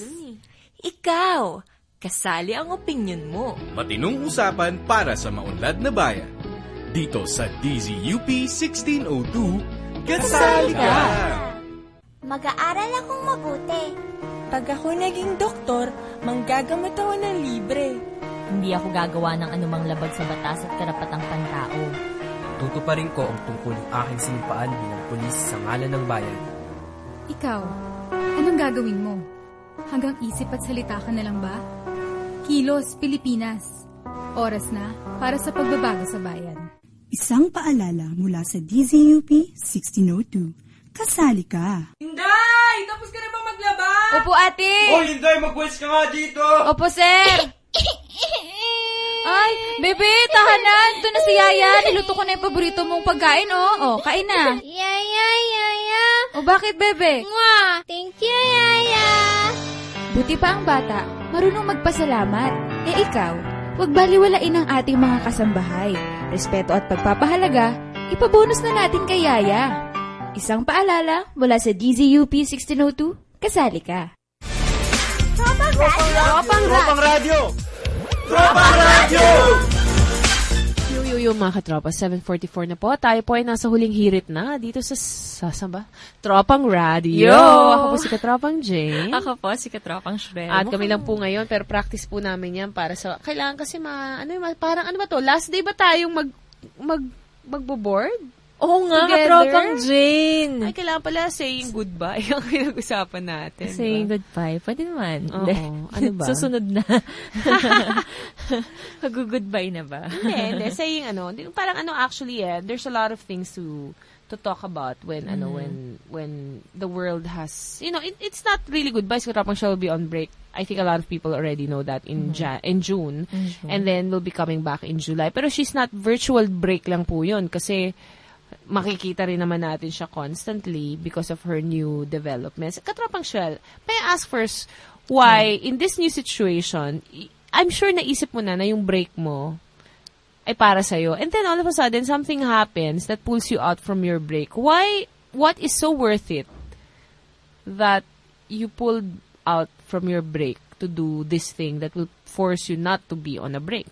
Ikaw, kasali ang opinion mo. Matinong usapan para sa maunlad na bayan. Dito sa D Z U P sixteen oh two, kasali ka! Mag-aaral akong mabuti. Pag ako naging doktor, manggagamot ako ng libre. Hindi ako gagawa ng anumang labag sa batas at karapatang pantao. Tutuparin ko ang tungkol aking sinumpaan bilang pulis sa ngalan ng bayan. Ikaw, anong gagawin mo? Hanggang isip at salita ka na lang ba? Kilos, Pilipinas. Oras na para sa pagbabago sa bayan. Isang paalala mula sa D Z U P sixteen oh two. Kasali ka. Inday! Tapos ka na bang maglaba? Opo, ate! Oh, Inday! Mag-wets ka nga dito! Opo, sir! Ay, bebe, tahanan! Ito na si Yaya. Niluto ko na yung paborito mong pagkain, oh. Oh, kain na. Yaya, Yaya. O, bakit, bebe? Mwah! Thank you, Yaya. Buti pa ang bata. Marunong magpasalamat. Eh, ikaw, huwag baliwalain ang ating mga kasambahay. Respeto at pagpapahalaga, ipabonus na natin kay Yaya. Isang paalala mula sa D Z U P sixteen oh two, kasali ka. Tropang Radio! Tropang Radio! Tropang Radio! Yo, yo, yo, mga katropa, seven forty-four na po. Tayo po ay nasa huling hirit na dito sa, sa, sa ba? Tropang Radio. Yo! Ako po si Katropang Jane. Ako po si Katropang Shred. At kami lang po ngayon, pero practice po namin yan para sa, kailangan kasi ma, ano, parang ano ba to? Last day ba tayong mag, mag, magbo-board? Oo nga, Katropang Jane. Ay, kailangan pala saying goodbye ang pinag-usapan natin. Saying diba? goodbye. Pwede naman. Oo. Ano ba? Susunod na. Mag-goodbye na ba? Hindi, hindi. Saying ano, parang ano actually eh, there's a lot of things to to talk about when mm. ano when when the world has, you know, it, it's not really goodbye. So Katropang Show will be on break. I think a lot of people already know that in mm. ja- in June. Mm-hmm. And then we'll be coming back in July. Pero she's not virtual break lang po yun kasi makikita rin naman natin siya constantly because of her new developments. Katropang Shell, may I ask first, why, hmm. in this new situation, I'm sure naisip mo na na yung break mo ay para sa'yo. And then all of a sudden, something happens that pulls you out from your break. Why, what is so worth it that you pulled out from your break to do this thing that will force you not to be on a break?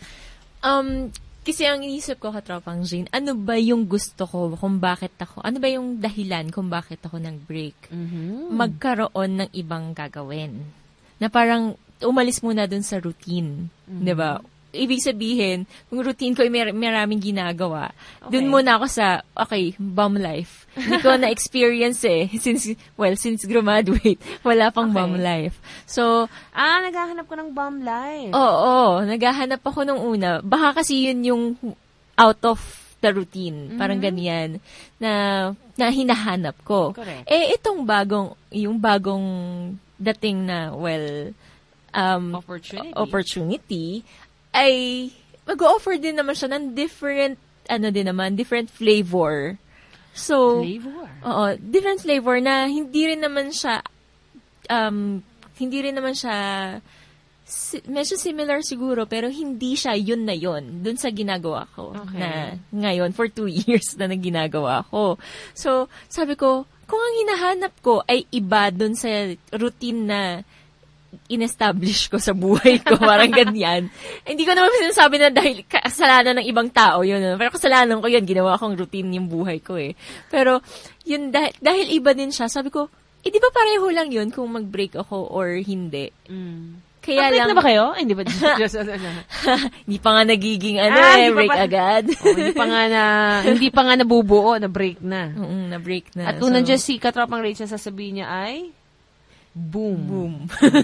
Um, kasi ang inisip ko, Katropang Jane, ano ba yung gusto ko kung bakit ako, ano ba yung dahilan kung bakit ako nag-break? Mm-hmm. Magkaroon ng ibang gagawin. Na parang umalis muna dun sa routine. Mm-hmm. Diba? Ibig sabihin, kung routine ko ay may maraming ginagawa, okay. Dun muna ako sa, okay, bum life. Hindi ko na-experience eh. Since, well, since graduate, wala pang okay. bum life. So, ah, naghahanap ko ng bum life. Oo, oo, naghahanap ako nung una. Baka kasi yun yung out of the routine. Mm-hmm. Parang ganyan. Na, na hinahanap ko. Correct. Eh, itong bagong, yung bagong dating na, well, um, opportunity. opportunity, ay mag-offer din naman siya ng different, ano din naman, different flavor. So, flavor? Oo, different flavor na hindi rin naman siya, um, hindi rin naman siya, si, medyo similar siguro, pero hindi siya yun na yun, dun sa ginagawa ko. Okay. Na ngayon, for two years na ginagawa ko. So, sabi ko, kung ang hinahanap ko ay iba dun sa routine na in-establish ko sa buhay ko, parang ganyan. Hindi ko naman sinasabi na dahil kasalanan ng ibang tao yun. Pero kasalanan ko yun, ginawa kong routine yung buhay ko eh. Pero, yun, dahil, dahil iba din siya, sabi ko, eh di ba pareho lang yun kung mag-break ako or hindi? Mm. Kaya mag-break lang, na ba kayo? Ay, hindi ba? Just, hindi pa nga nagiging ano ah, eh, break pa, agad. oh, hindi pa nga na, hindi pa nga nabubuo, na break na. Mm, na break na. At kung so, nandiyan si Katropang Rachel, sasabihin niya ay, boom. Boom.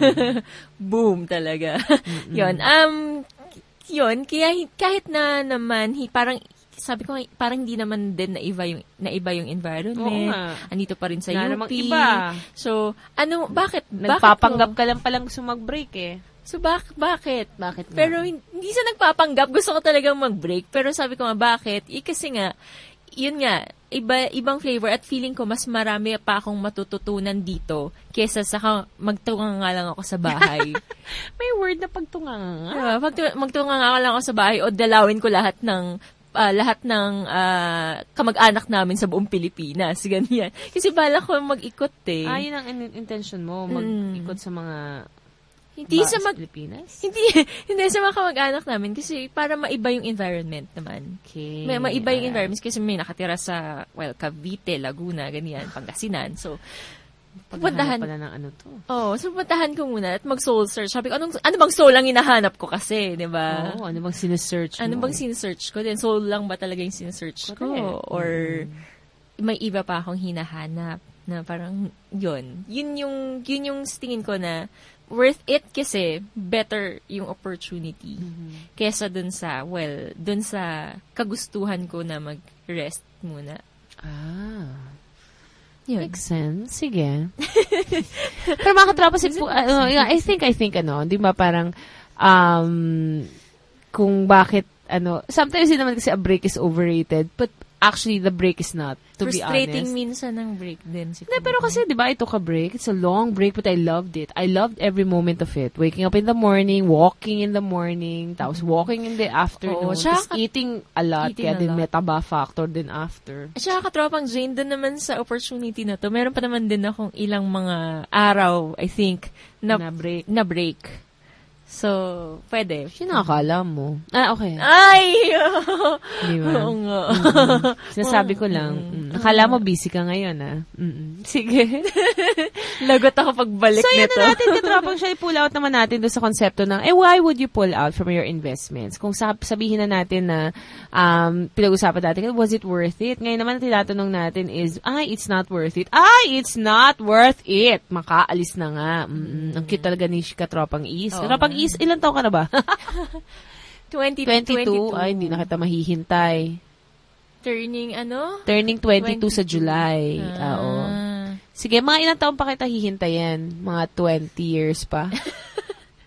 Boom talaga. Yun. Um, yun. Kaya kahit na naman, parang, sabi ko, parang hindi naman din na iba yung, na iba yung environment. Andito pa rin sa na U P. Iba. So, ano, bakit? Nagpapanggap bakit ka lang palang gusto mag-break eh. So, bak bakit? Bakit pero, hindi sa nagpapanggap. Gusto ko talagang mag-break. Pero sabi ko nga, bakit? Eh, kasi nga, yun nga, iba, ibang flavor at feeling ko mas marami pa akong matututunan dito kesa sa magtunga nga lang ako sa bahay. May word na pagtunga nga. Diba? Pagtunga, magtunga nga lang ako sa bahay o dalawin ko lahat ng uh, lahat ng uh, kamag-anak namin sa buong Pilipinas. Ganyan. Kasi bala ko mag-ikot eh. Ah, yun ang in- intention mo, mag-ikot mm. sa mga Hindi sa mag Pilipinas? Hindi hindi sa mga kamag-anak namin kasi para maiba yung environment naman. Okay. May maiba yung environment kasi may nakatira sa well, Cavite, Laguna, ganyan, Pangasinan. So pupuntahan pala ng ano to. Oh, so pupuntahan ko muna at mag-soul search. Sabi ko, anong ano bang soul ang hinahanap ko kasi, 'di ba? Oo, oh, ano bang sinesearch mo? Ano bang sinesearch ko? Then soul lang ba talaga yung sinesearch ko or mm. may iba pa akong hinahanap na parang yun. Yun yung yun yung tingin ko na worth it kasi better yung opportunity mm-hmm. kesa dun sa, well, dun sa kagustuhan ko na mag-rest muna. Ah. Yun. Makes sense. Sige. Pero mga katropa, si, uh, I think, I think, ano, di ba parang, um, kung bakit, ano, sometimes din naman kasi a break is overrated, but actually, the break is not, to be honest. Frustrating minsan ng break din. Na, pero kasi, di ba, I took a break. It's a long break, but I loved it. I loved every moment of it. Waking up in the morning, walking in the morning, tapos walking in the afternoon, oh, tapos eating a lot, eating kaya a din lot. may taba factor din after. At saka katropang Jane, doon naman sa opportunity na to, meron pa naman din akong ilang mga araw, I think, na, na break. Na break. So, pwede. Sinakala mo. Ah, okay. Ay! Di ba? Oo nga. Mm-hmm. Sinasabi ko lang, mm, nakala mo busy ka ngayon, ah. Mm-mm. Sige. Lagot ako pagbalik so, nito. So, yun na natin, katropang siya, i-pull out naman natin doon sa konsepto ng, eh, why would you pull out from your investments? Kung sabihin na natin na, um, pinag-usapan natin, was it worth it? Ngayon naman, tinatanong natin is, ay, it's not worth it. Ay, it's not worth it. Makaalis na nga. Mm-mm. Ang cute talaga ni katropang is. Oh. Katropang is, ilan taon ka na ba? twenty, twenty-two. twenty-two. Ay, hindi na kita mahihintay. Turning ano? Turning twenty-two, twenty-two sa July. Ah. Oo. Sige, mga ilang taon pa kita hihintayin? Mga twenty years pa?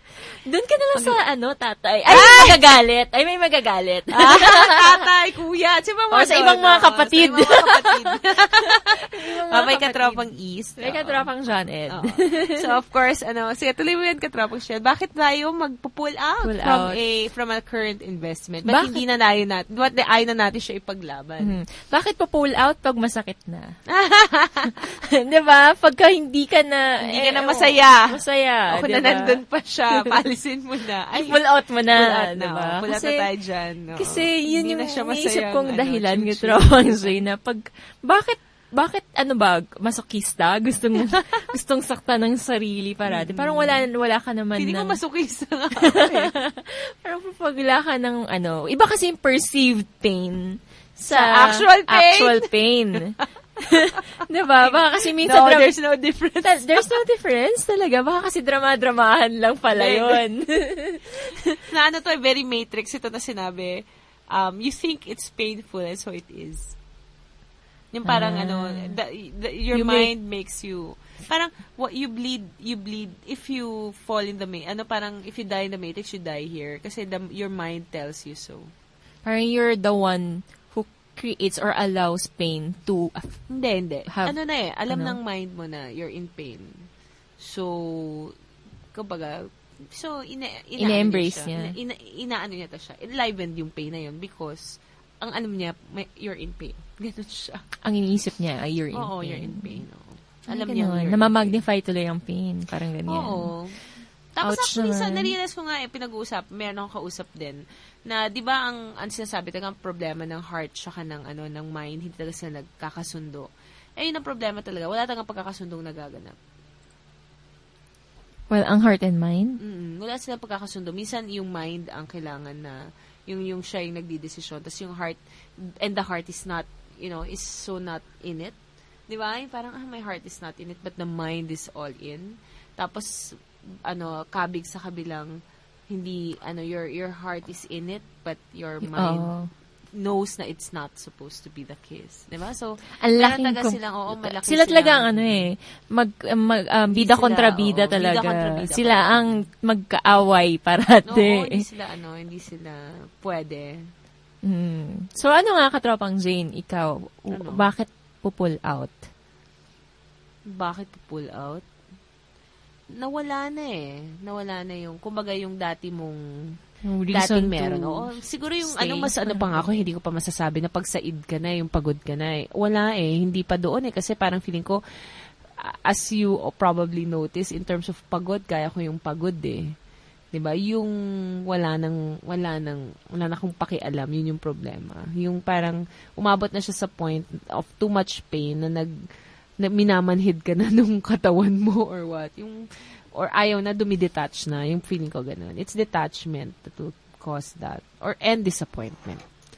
Doon ka na lang sa, ano, tatay. Ay, may magagalit. Ay, may magagalit. Ah, tatay, kuya. Sa ibang mga, sa ibang mga kapatid. Sa ibang mga kapatid. Ah, may katropang East. May katropang John Ed. So, of course, ano, sige, tuloy mo yan, katropang Shell. Bakit tayo magpo-pull out Pull from out. a from a current investment? Ba't hindi na tayo natin, ba't ayaw na natin siya ipaglaban? Hmm. Bakit po pull out pag masakit na? Diba? Pagka hindi ka na, hindi ka na masaya. Masaya. Ako diba? na nandun pa siya. Palisin mo na. Ay, pull out mo na. Pull out na. Diba? Pull out kasi, na tayo dyan. No? Kasi yun hindi yung na siya naisip masayang, kong ano, dahilan ng choo-choo. tropang Jay na pag, bakit bakit ano ba, masokista? Gustong gustong sakta ng sarili parati. Parang wala wala ka naman Hindi ng... ko masokista nga. Parang pag wala ka ng ano, iba kasi yung perceived pain sa, Sa actual pain. Actual pain. Diba? Baka kasi minsan... No, dra- there's no difference. Ta- there's no difference talaga. Baka kasi drama-dramahan lang pala yun. Na ano to, very Matrix ito na sinabi. Um, you think it's painful and so it is. Yung parang Ah. ano, the, the, your You mind makes you, parang, what you bleed, you bleed, if you fall in the, ma- ano parang, if you die in the Matrix, you die here. Kasi the, your mind tells you so. Parang you're the one who creates or allows pain to Hindi, hindi. have... ano na eh, alam ano? ng mind mo na you're in pain. So, kumbaga, so, ina, ina, Ina-embrace niya. niya. Ina, ina, inaano niya ta siya. Enlivened yung pain na yun because, ang alam niya, may, you're in pain. Ganun siya. Ang iniisip niya, ay, you're in Oo, pain. you're in pain. Oo. Ay, Alam ganun. niya, you're in Namamagnify tuloy ang pain. Parang ganyan. Oo. Tapos Ouch actually, sa, naman. narealize ko nga, eh, pinag-uusap, meron akong kausap din, na, di ba, ang, ang sinasabi, talagang problema ng heart, saka ng, ano, ng mind, hindi talaga sila nagkakasundo. Eh, yun ang problema talaga. Wala talagang pagkakasundong nagaganap. Well, ang heart and mind? Mm, wala silang pagkakasundo. Minsan, yung mind ang kailangan na, yung, yung siya yung nagdidesisyon. Tapos yung heart, and the heart is not, you know, is so not in it. Di ba? Yung parang, ah, my heart is not in it, but the mind is all in. Tapos, ano, kabig sa kabilang, hindi, ano, your your heart is in it, but your mind Oo. knows na it's not supposed to be the case. Di ba? So, Ang meron laking talaga kom- silang, oo, malaki Sila talaga silang- ang ano eh, mag, mag um, bida sila, kontra bida oo, talaga. bida kontra bida Sila pa. ang magkaaway parati. Oo, hindi sila, ano, hindi sila pwede. Mm. So, ano nga katropang Jane, ikaw, u- Ano? bakit pull out? Bakit pull out? Nawala na eh. Nawala na yung, kumbaga yung dati mong, Yung reason dating meron. to Oo, siguro yung, stay. ano, mas ano pa nga ako, hindi ko pa masasabi na pag said ka na, yung pagod ka na eh. Wala eh, hindi pa doon eh. Kasi parang feeling ko, uh, as you probably notice, in terms of pagod, kaya ko yung pagod eh. 'Di ba? Yung wala nang wala nang wala na akong pakialam, yun yung problema. Yung parang umabot na siya sa point of too much pain na nag na minamanhid ka na nung katawan mo or what. Yung or ayaw na dumidetach na, yung feeling ko ganun. It's detachment to cause that or and disappointment.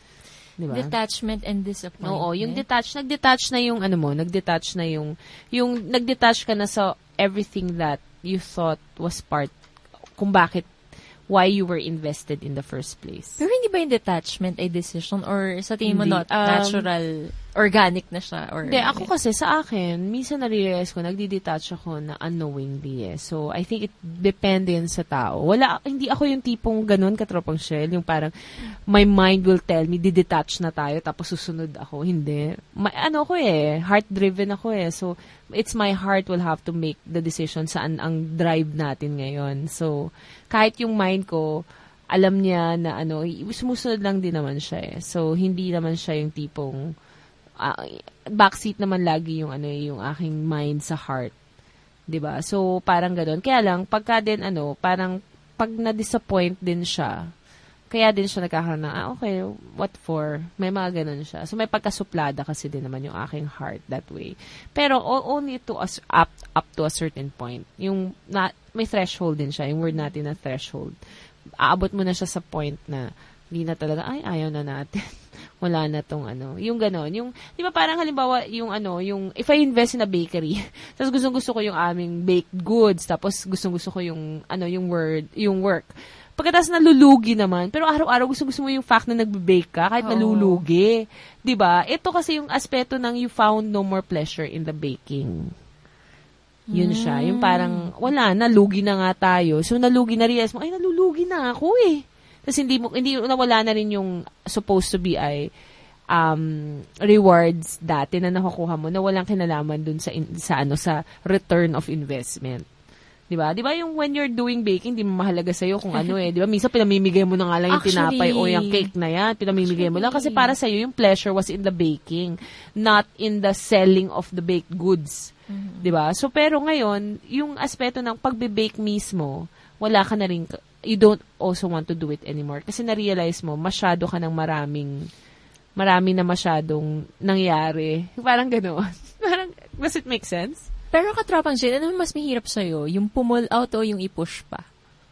'Di ba? Detachment and disappointment. Oo, yung detach, nag-detach na yung ano mo, nag-detach na yung yung nag-detach ka na sa everything that you thought was part kung bakit, why you were invested in the first place. Pero hindi ba yung detachment ay decision or sa tingin mo Hindi. not Um, natural, organic na siya? Or Hindi, ako kasi sa akin, minsan nare-realize ko, nagdi-detach ako na unknowingly eh. So, I think it depende yun sa tao. Wala, hindi ako yung tipong ganun, katropang Shell, yung parang, my mind will tell me, di-detach na tayo, tapos susunod ako. Hindi. Ma- ano ko eh, heart-driven ako eh. So, it's my heart will have to make the decision saan ang drive natin ngayon. So, kahit yung mind ko, alam niya na ano, sumusunod lang din naman siya eh. So, hindi naman siya yung tipong, uh, backseat naman lagi yung ano, yung aking mind sa heart. 'Di ba? So, parang ganoon. Kaya lang, pagka din ano, parang, pag na-disappoint din siya, kaya din siya nagkakaroon ng, ah, okay, what for? May mga ganun siya. So, may pagkasuplada kasi din naman yung aking heart that way. Pero, only to us, up, up to a certain point. Yung, na, may threshold din siya. Yung word natin na threshold. Aabot mo na siya sa point na, hindi na talaga, ay, ayaw na natin. Wala na tong ano. Yung ganon. Yung, di ba parang halimbawa, yung ano, yung, if I invest in a bakery, tapos gustong gusto ko yung aming baked goods, tapos gustong gusto ko yung, ano, yung word, yung work. Pagkatapos nalulugi naman, pero araw-araw gusto gusto mo yung fact na nagbe-bake ka kahit Oo. nalulugi. 'Di ba? Ito kasi yung aspeto ng you found no more pleasure in the baking. Yun siya. Yung parang, wala na, lugi na nga tayo. So, nalugi na realize mo, ay, nalulugi na ako eh. Tapos, hindi mo, hindi, nawala na rin yung supposed to be ay, um, rewards dati na nakukuha mo na walang kinalaman dun sa, in, sa, ano, sa return of investment. Diba? Diba yung when you're doing baking, di mo mahalaga sa'yo kung ano eh. Diba? Minsan pinamimigay mo na nga lang yung Actually, tinapay o yung cake na yan. Pinamimigay mo lang kasi para sa'yo yung pleasure was in the baking, not in the selling of the baked goods. Mm-hmm. Diba? So, pero ngayon, yung aspeto ng pagbe-bake mismo, wala ka na rin, you don't also want to do it anymore. Kasi na-realize mo, masyado ka ng maraming, marami na masyadong nangyari. Parang gano'n. Parang, does it make sense? Pero katropang Jen, ano mas mahirap sa'yo? Yung pull out o yung i-push pa?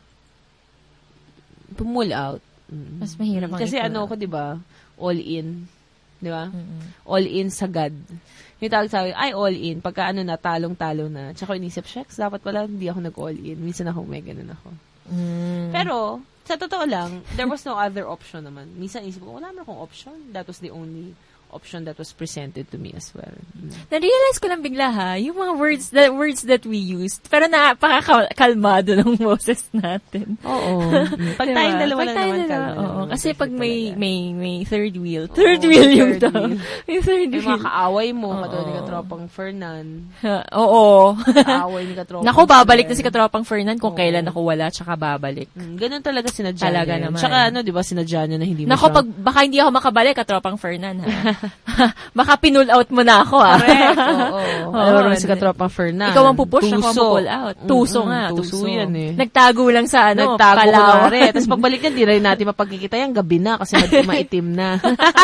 Pull out. Mm. Mas mahirap ang kasi i-pull ano out. ko, di ba? All in. Di ba? Mm-mm. All in sagad. Yung tawag sabi, ay all in. Pagka ano na, talong-talo na. Tsaka inisip, shucks, dapat pala hindi ako nag-all in. Minsan ako, may ganun ako. Mm. Pero, sa totoo lang, there was no other option naman. Minsan isip ko, wala naman akong option. That was the only option that was presented to me as well. Mm. Na-realize ko lang bigla ha, yung mga words that words that we used, pero napakakalmado ng boses natin. Oo. Pag tayong dalawa lang naman kalmado. Oo, kasi pag may may may third wheel, third Oo, wheel yung third tawag. May third wheel. Yung mga kaaway mo, katulad ni Katropang Fernan. Oo. Kaaway ni Katropang Naku, babalik na si Katropang Fernan kung kailan ako wala, tsaka babalik. Mm, ganun talaga sinadya Talaga niya. naman. Tsaka ano, di ba, sinadya niya na hindi mo Naku, siya... pag baka hindi ako makabalik, Katropang Fernan ha. Baka pinull out mo na ako, ah. Correct. Oo. Alam mo si Katropang Fernan. Ikaw ang pupush, ako ang pupull out. Tuso Mm-mm, nga. Tuso, Tuso yan eh. Nagtago lang sa ano, Nagtago Kalawa. ko na rin. Tapos pagbalik yan, di rin natin mapagkikita yan. Gabi na kasi maitim na.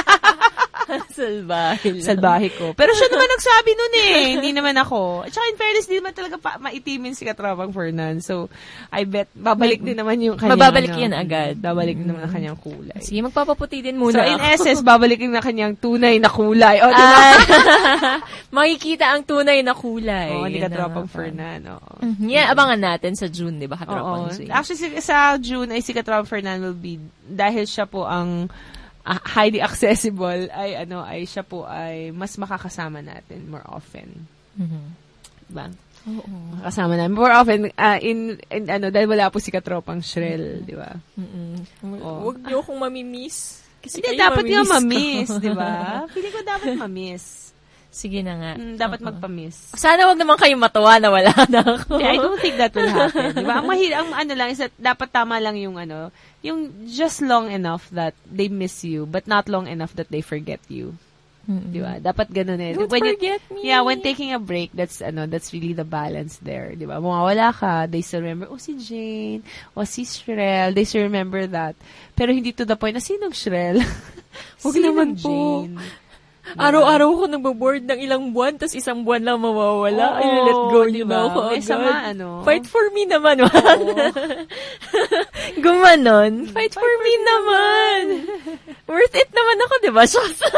Salbahe lang. Salbahe ko. Pero siya naman nagsabi nun eh. Hindi naman ako. At saka in fairness, di naman talaga pa, maitimin si Katropang Fernan. So, I bet, babalik din naman yung kanyang... Mababalik ano, yan agad. Babalik din naman ang kanyang kulay. Sige, magpapaputi din muna So, in ako. essence, babalik din na kanyang tunay na kulay. O, di ba? Makikita ang tunay na kulay. Oo, ni Yun Katropang na. Fernan. Oo. Mhm. Yan, abangan natin sa June, di ba, Katropang Oo. June? Actually, si- sa June ay si Katropang Fernan will be, dahil siya po ang uh, highly accessible, ay ano, ay siya po ay mas makakasama natin more often. Mhm. Diba? Oo. Makakasama natin more often uh, in, in, ano, dahil wala po si Katropang Shrel, di ba? Mm-mm. Oo. Huwag niyo akong mamimiss. Kasi Hindi, kayo dapat nga mamimiss mamiss, ko. di ba? Feeling ko dapat mamiss. Sige na nga. Mm, dapat Oo. magpamiss. Sana wag naman kayong matuwa na wala na ako. Yeah, I don't think that will happen. Diba? Ang mahirap, ang ano lang is that dapat tama lang yung ano, yung just long enough that they miss you, but not long enough that they forget you. Mm-mm. Diba? Dapat ganun eh. Don't when forget you, me. Yeah, when taking a break, that's ano, that's really the balance there. Diba? Mawawala ka, they still remember, oh, si Jane, oh, si Shrel, they still remember that. Pero hindi to the point na, sinong Shrel? Huwag Sinong naman po. Jane? Araw-araw ko nagbo-board ng ilang buwan, tas isang buwan lang mawawala. Oo, Ay, let go niyo diba? na ako May agad. sama, ano? Fight for me naman, man. Gumanon. Fight, for, me, naman. Worth it naman ako, di ba?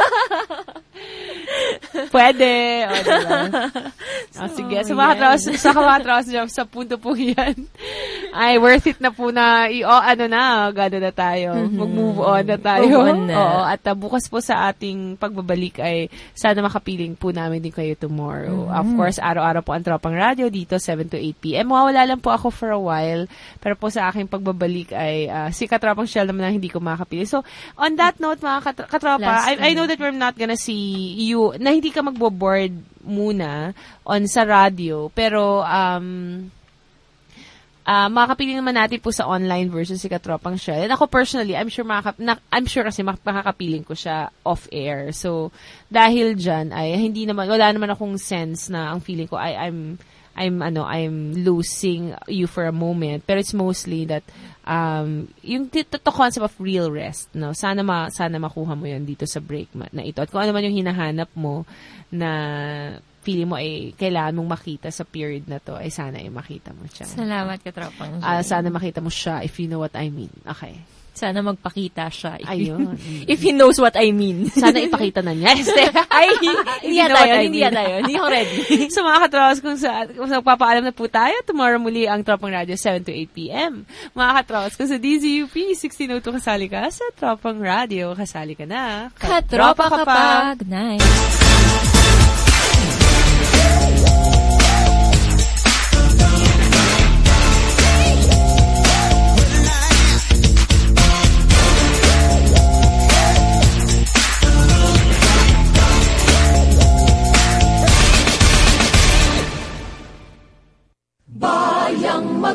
Pwede. O, diba? O, sige. Sa mga traos, sa mga traos dyan, sa punto po yan, ay worth it na po na, i- o, ano na, gado na tayo. Mhm. Mag-move on na tayo. Move on na. Oo, at uh, bukas po sa ating pagbabalik ay sana makapiling po namin din kayo tomorrow. Mhm. Of course, araw-araw po ang Tropang Radio dito, seven to eight p.m. Mawawala lang po ako for a while. Pero po sa aking pagbabalik ay uh, si Katropang Shell naman na hindi ko makakapili. So, on that note, mga kat- katropa, Last I, I know that we're not gonna see you, na hindi ka magbo-board muna on sa radio. Pero, um, Uh, makakapili naman natin po sa online version si Katropang Shell. And ako personally, I'm sure makaka- na, I'm sure kasi makakapiling ko siya off-air. So, dahil dyan, ay hindi naman, wala naman akong sense na ang feeling ko ay I'm, I'm, ano, I'm losing you for a moment. Pero it's mostly that, um, yung the, the concept of real rest, no? Sana ma, sana makuha mo yan dito sa break ma- na ito. At kung ano man yung hinahanap mo na feeling mo ay kailangan mong makita sa period na to, ay sana ay makita mo siya. Salamat, Katropang Jane. Ah, sana makita mo siya, if you know what I mean. Okay. Sana magpakita siya. If Ayun. He, if he knows what I mean. Sana ipakita na niya. Ay, hindi You yan know tayo. what I Hindi mean. yan tayo. Hindi ako ready. So mga katropas, kung sa, kung sa papaalam na po tayo, tomorrow muli ang Tropang Radio, seven to eight p.m. Mga katropas, kung sa D Z U P sixteen oh two kasali ka sa Tropang Radio, kasali ka na. Katropa ka pa. Good night.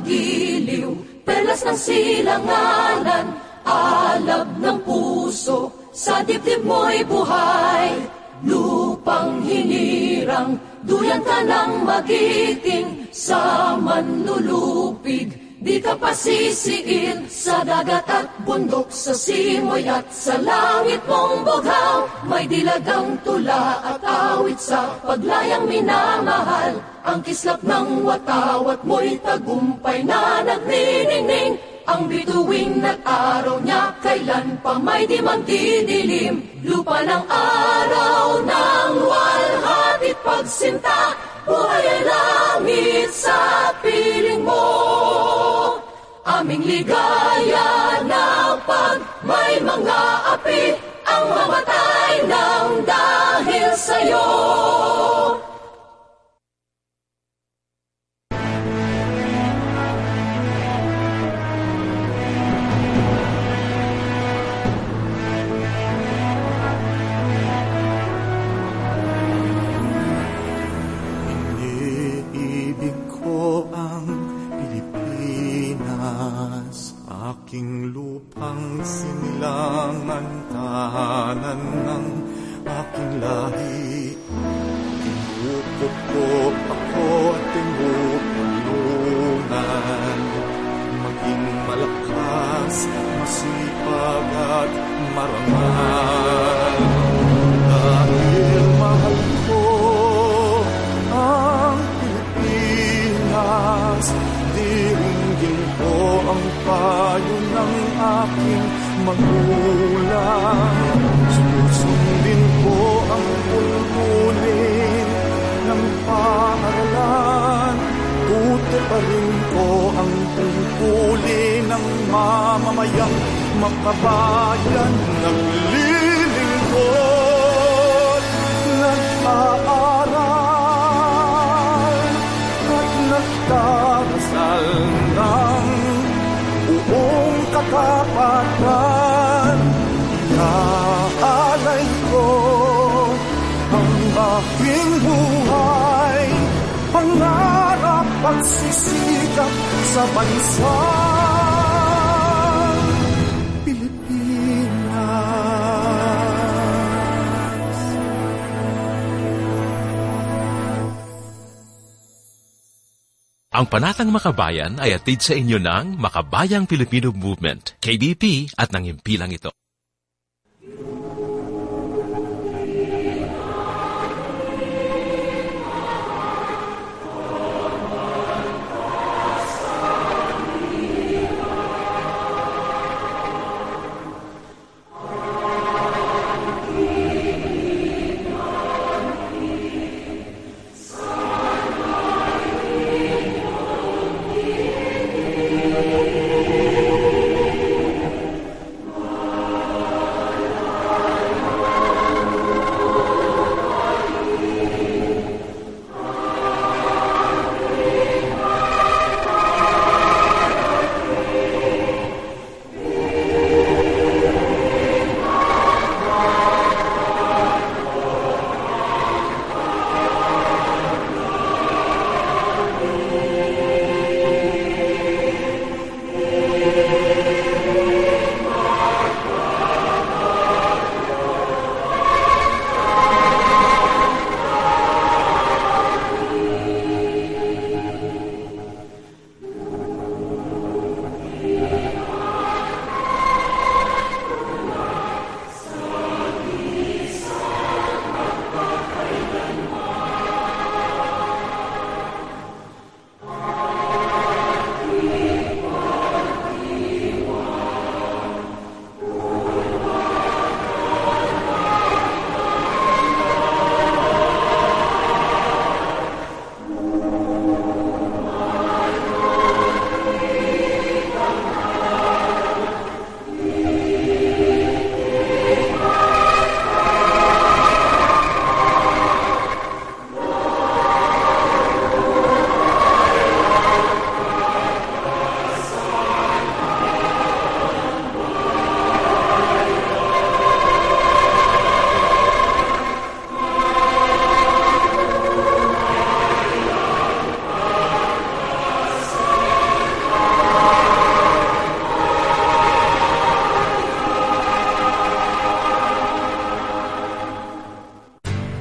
magiliw, perlas ng silanganan, alab ng puso, sa dibdib mo'y buhay. Lupang hinirang, duyan ka ng magiting, sa manlulupig, di ka pasisiil, sa dagat at bundok, sa simoy at sa langit mong bughaw. May dilagang tula at awit sa paglayang minamahal, ang kislap ng watawat mo'y tagumpay na nagniningning. Ang bituin at araw niya kailan pa may di magdidilim. Lupa ng araw ng luwalhati't pagsinta, buhay ay langit sa piling mo. Aming ligaya na pag may mga api, ang mamatay ng dahil sa'yo. Aking lupang sinilangan, tahanan ng aking lahi. Tinukop-kop ako at tinutulungan, maging malakas, masipag at marangal. Dahil mahal ko ang Pilipinas, diringgin ko ang payo ng aking magulang. Susundin ko ang pulbunin ng paaralan. Tutuparin ko ang tungkulin ng mamamayang makabayan. Naglilingkod, nag-aaral at nagdarasal ng buong katapatan. Iaalay ko ang aking buhay, pangarap at sisikap sa bansa Pilipinas. Ang Panatang Makabayan ay atid sa inyo ng Makabayang Filipino Movement, K B P at ng himpilang ito.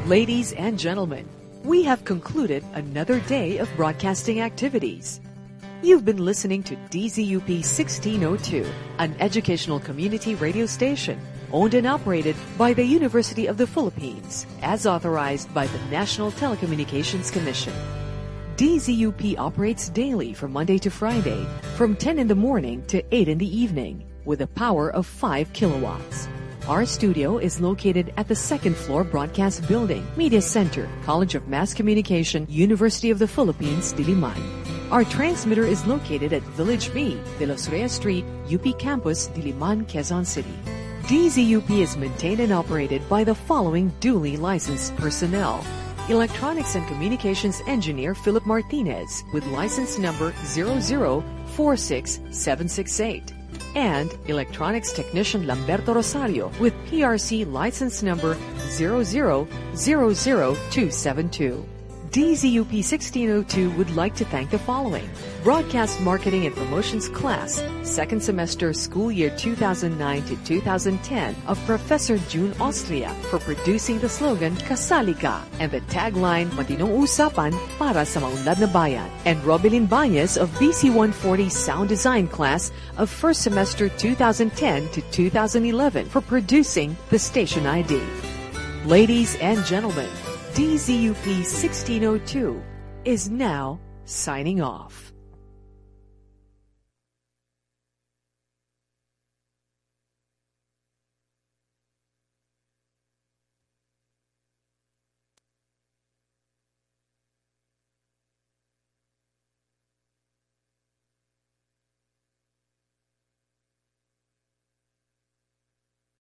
Ladies and gentlemen, we have concluded another day of broadcasting activities. You've been listening to D Z U P sixteen oh two, an educational community radio station owned and operated by the University of the Philippines, as authorized by the National Telecommunications Commission. D Z U P operates daily from Monday to Friday from ten in the morning to eight in the evening with a power of five kilowatts. Our studio is located at the second floor broadcast building, Media Center, College of Mass Communication, University of the Philippines, Diliman. Our transmitter is located at Village B, De Los Reyes Street, U P Campus, Diliman, Quezon City. D Z U P is maintained and operated by the following duly licensed personnel. Electronics and Communications Engineer Philip Martinez with license number zero zero four six seven six eight. And Electronics Technician Lamberto Rosario with P R C license number zero zero zero zero two seven two. D Z U P sixteen oh two would like to thank the following: Broadcast Marketing and Promotions class, second semester school year two thousand nine to two thousand ten of Professor June Austria for producing the slogan Kasali Ka and the tagline Matinong Usapan para sa Maunlad na Bayan, and Robelin Bañez of B C one forty Sound Design class of first semester two thousand ten to two thousand eleven for producing the station I D. Ladies and gentlemen, D Z U P sixteen oh two is now signing off.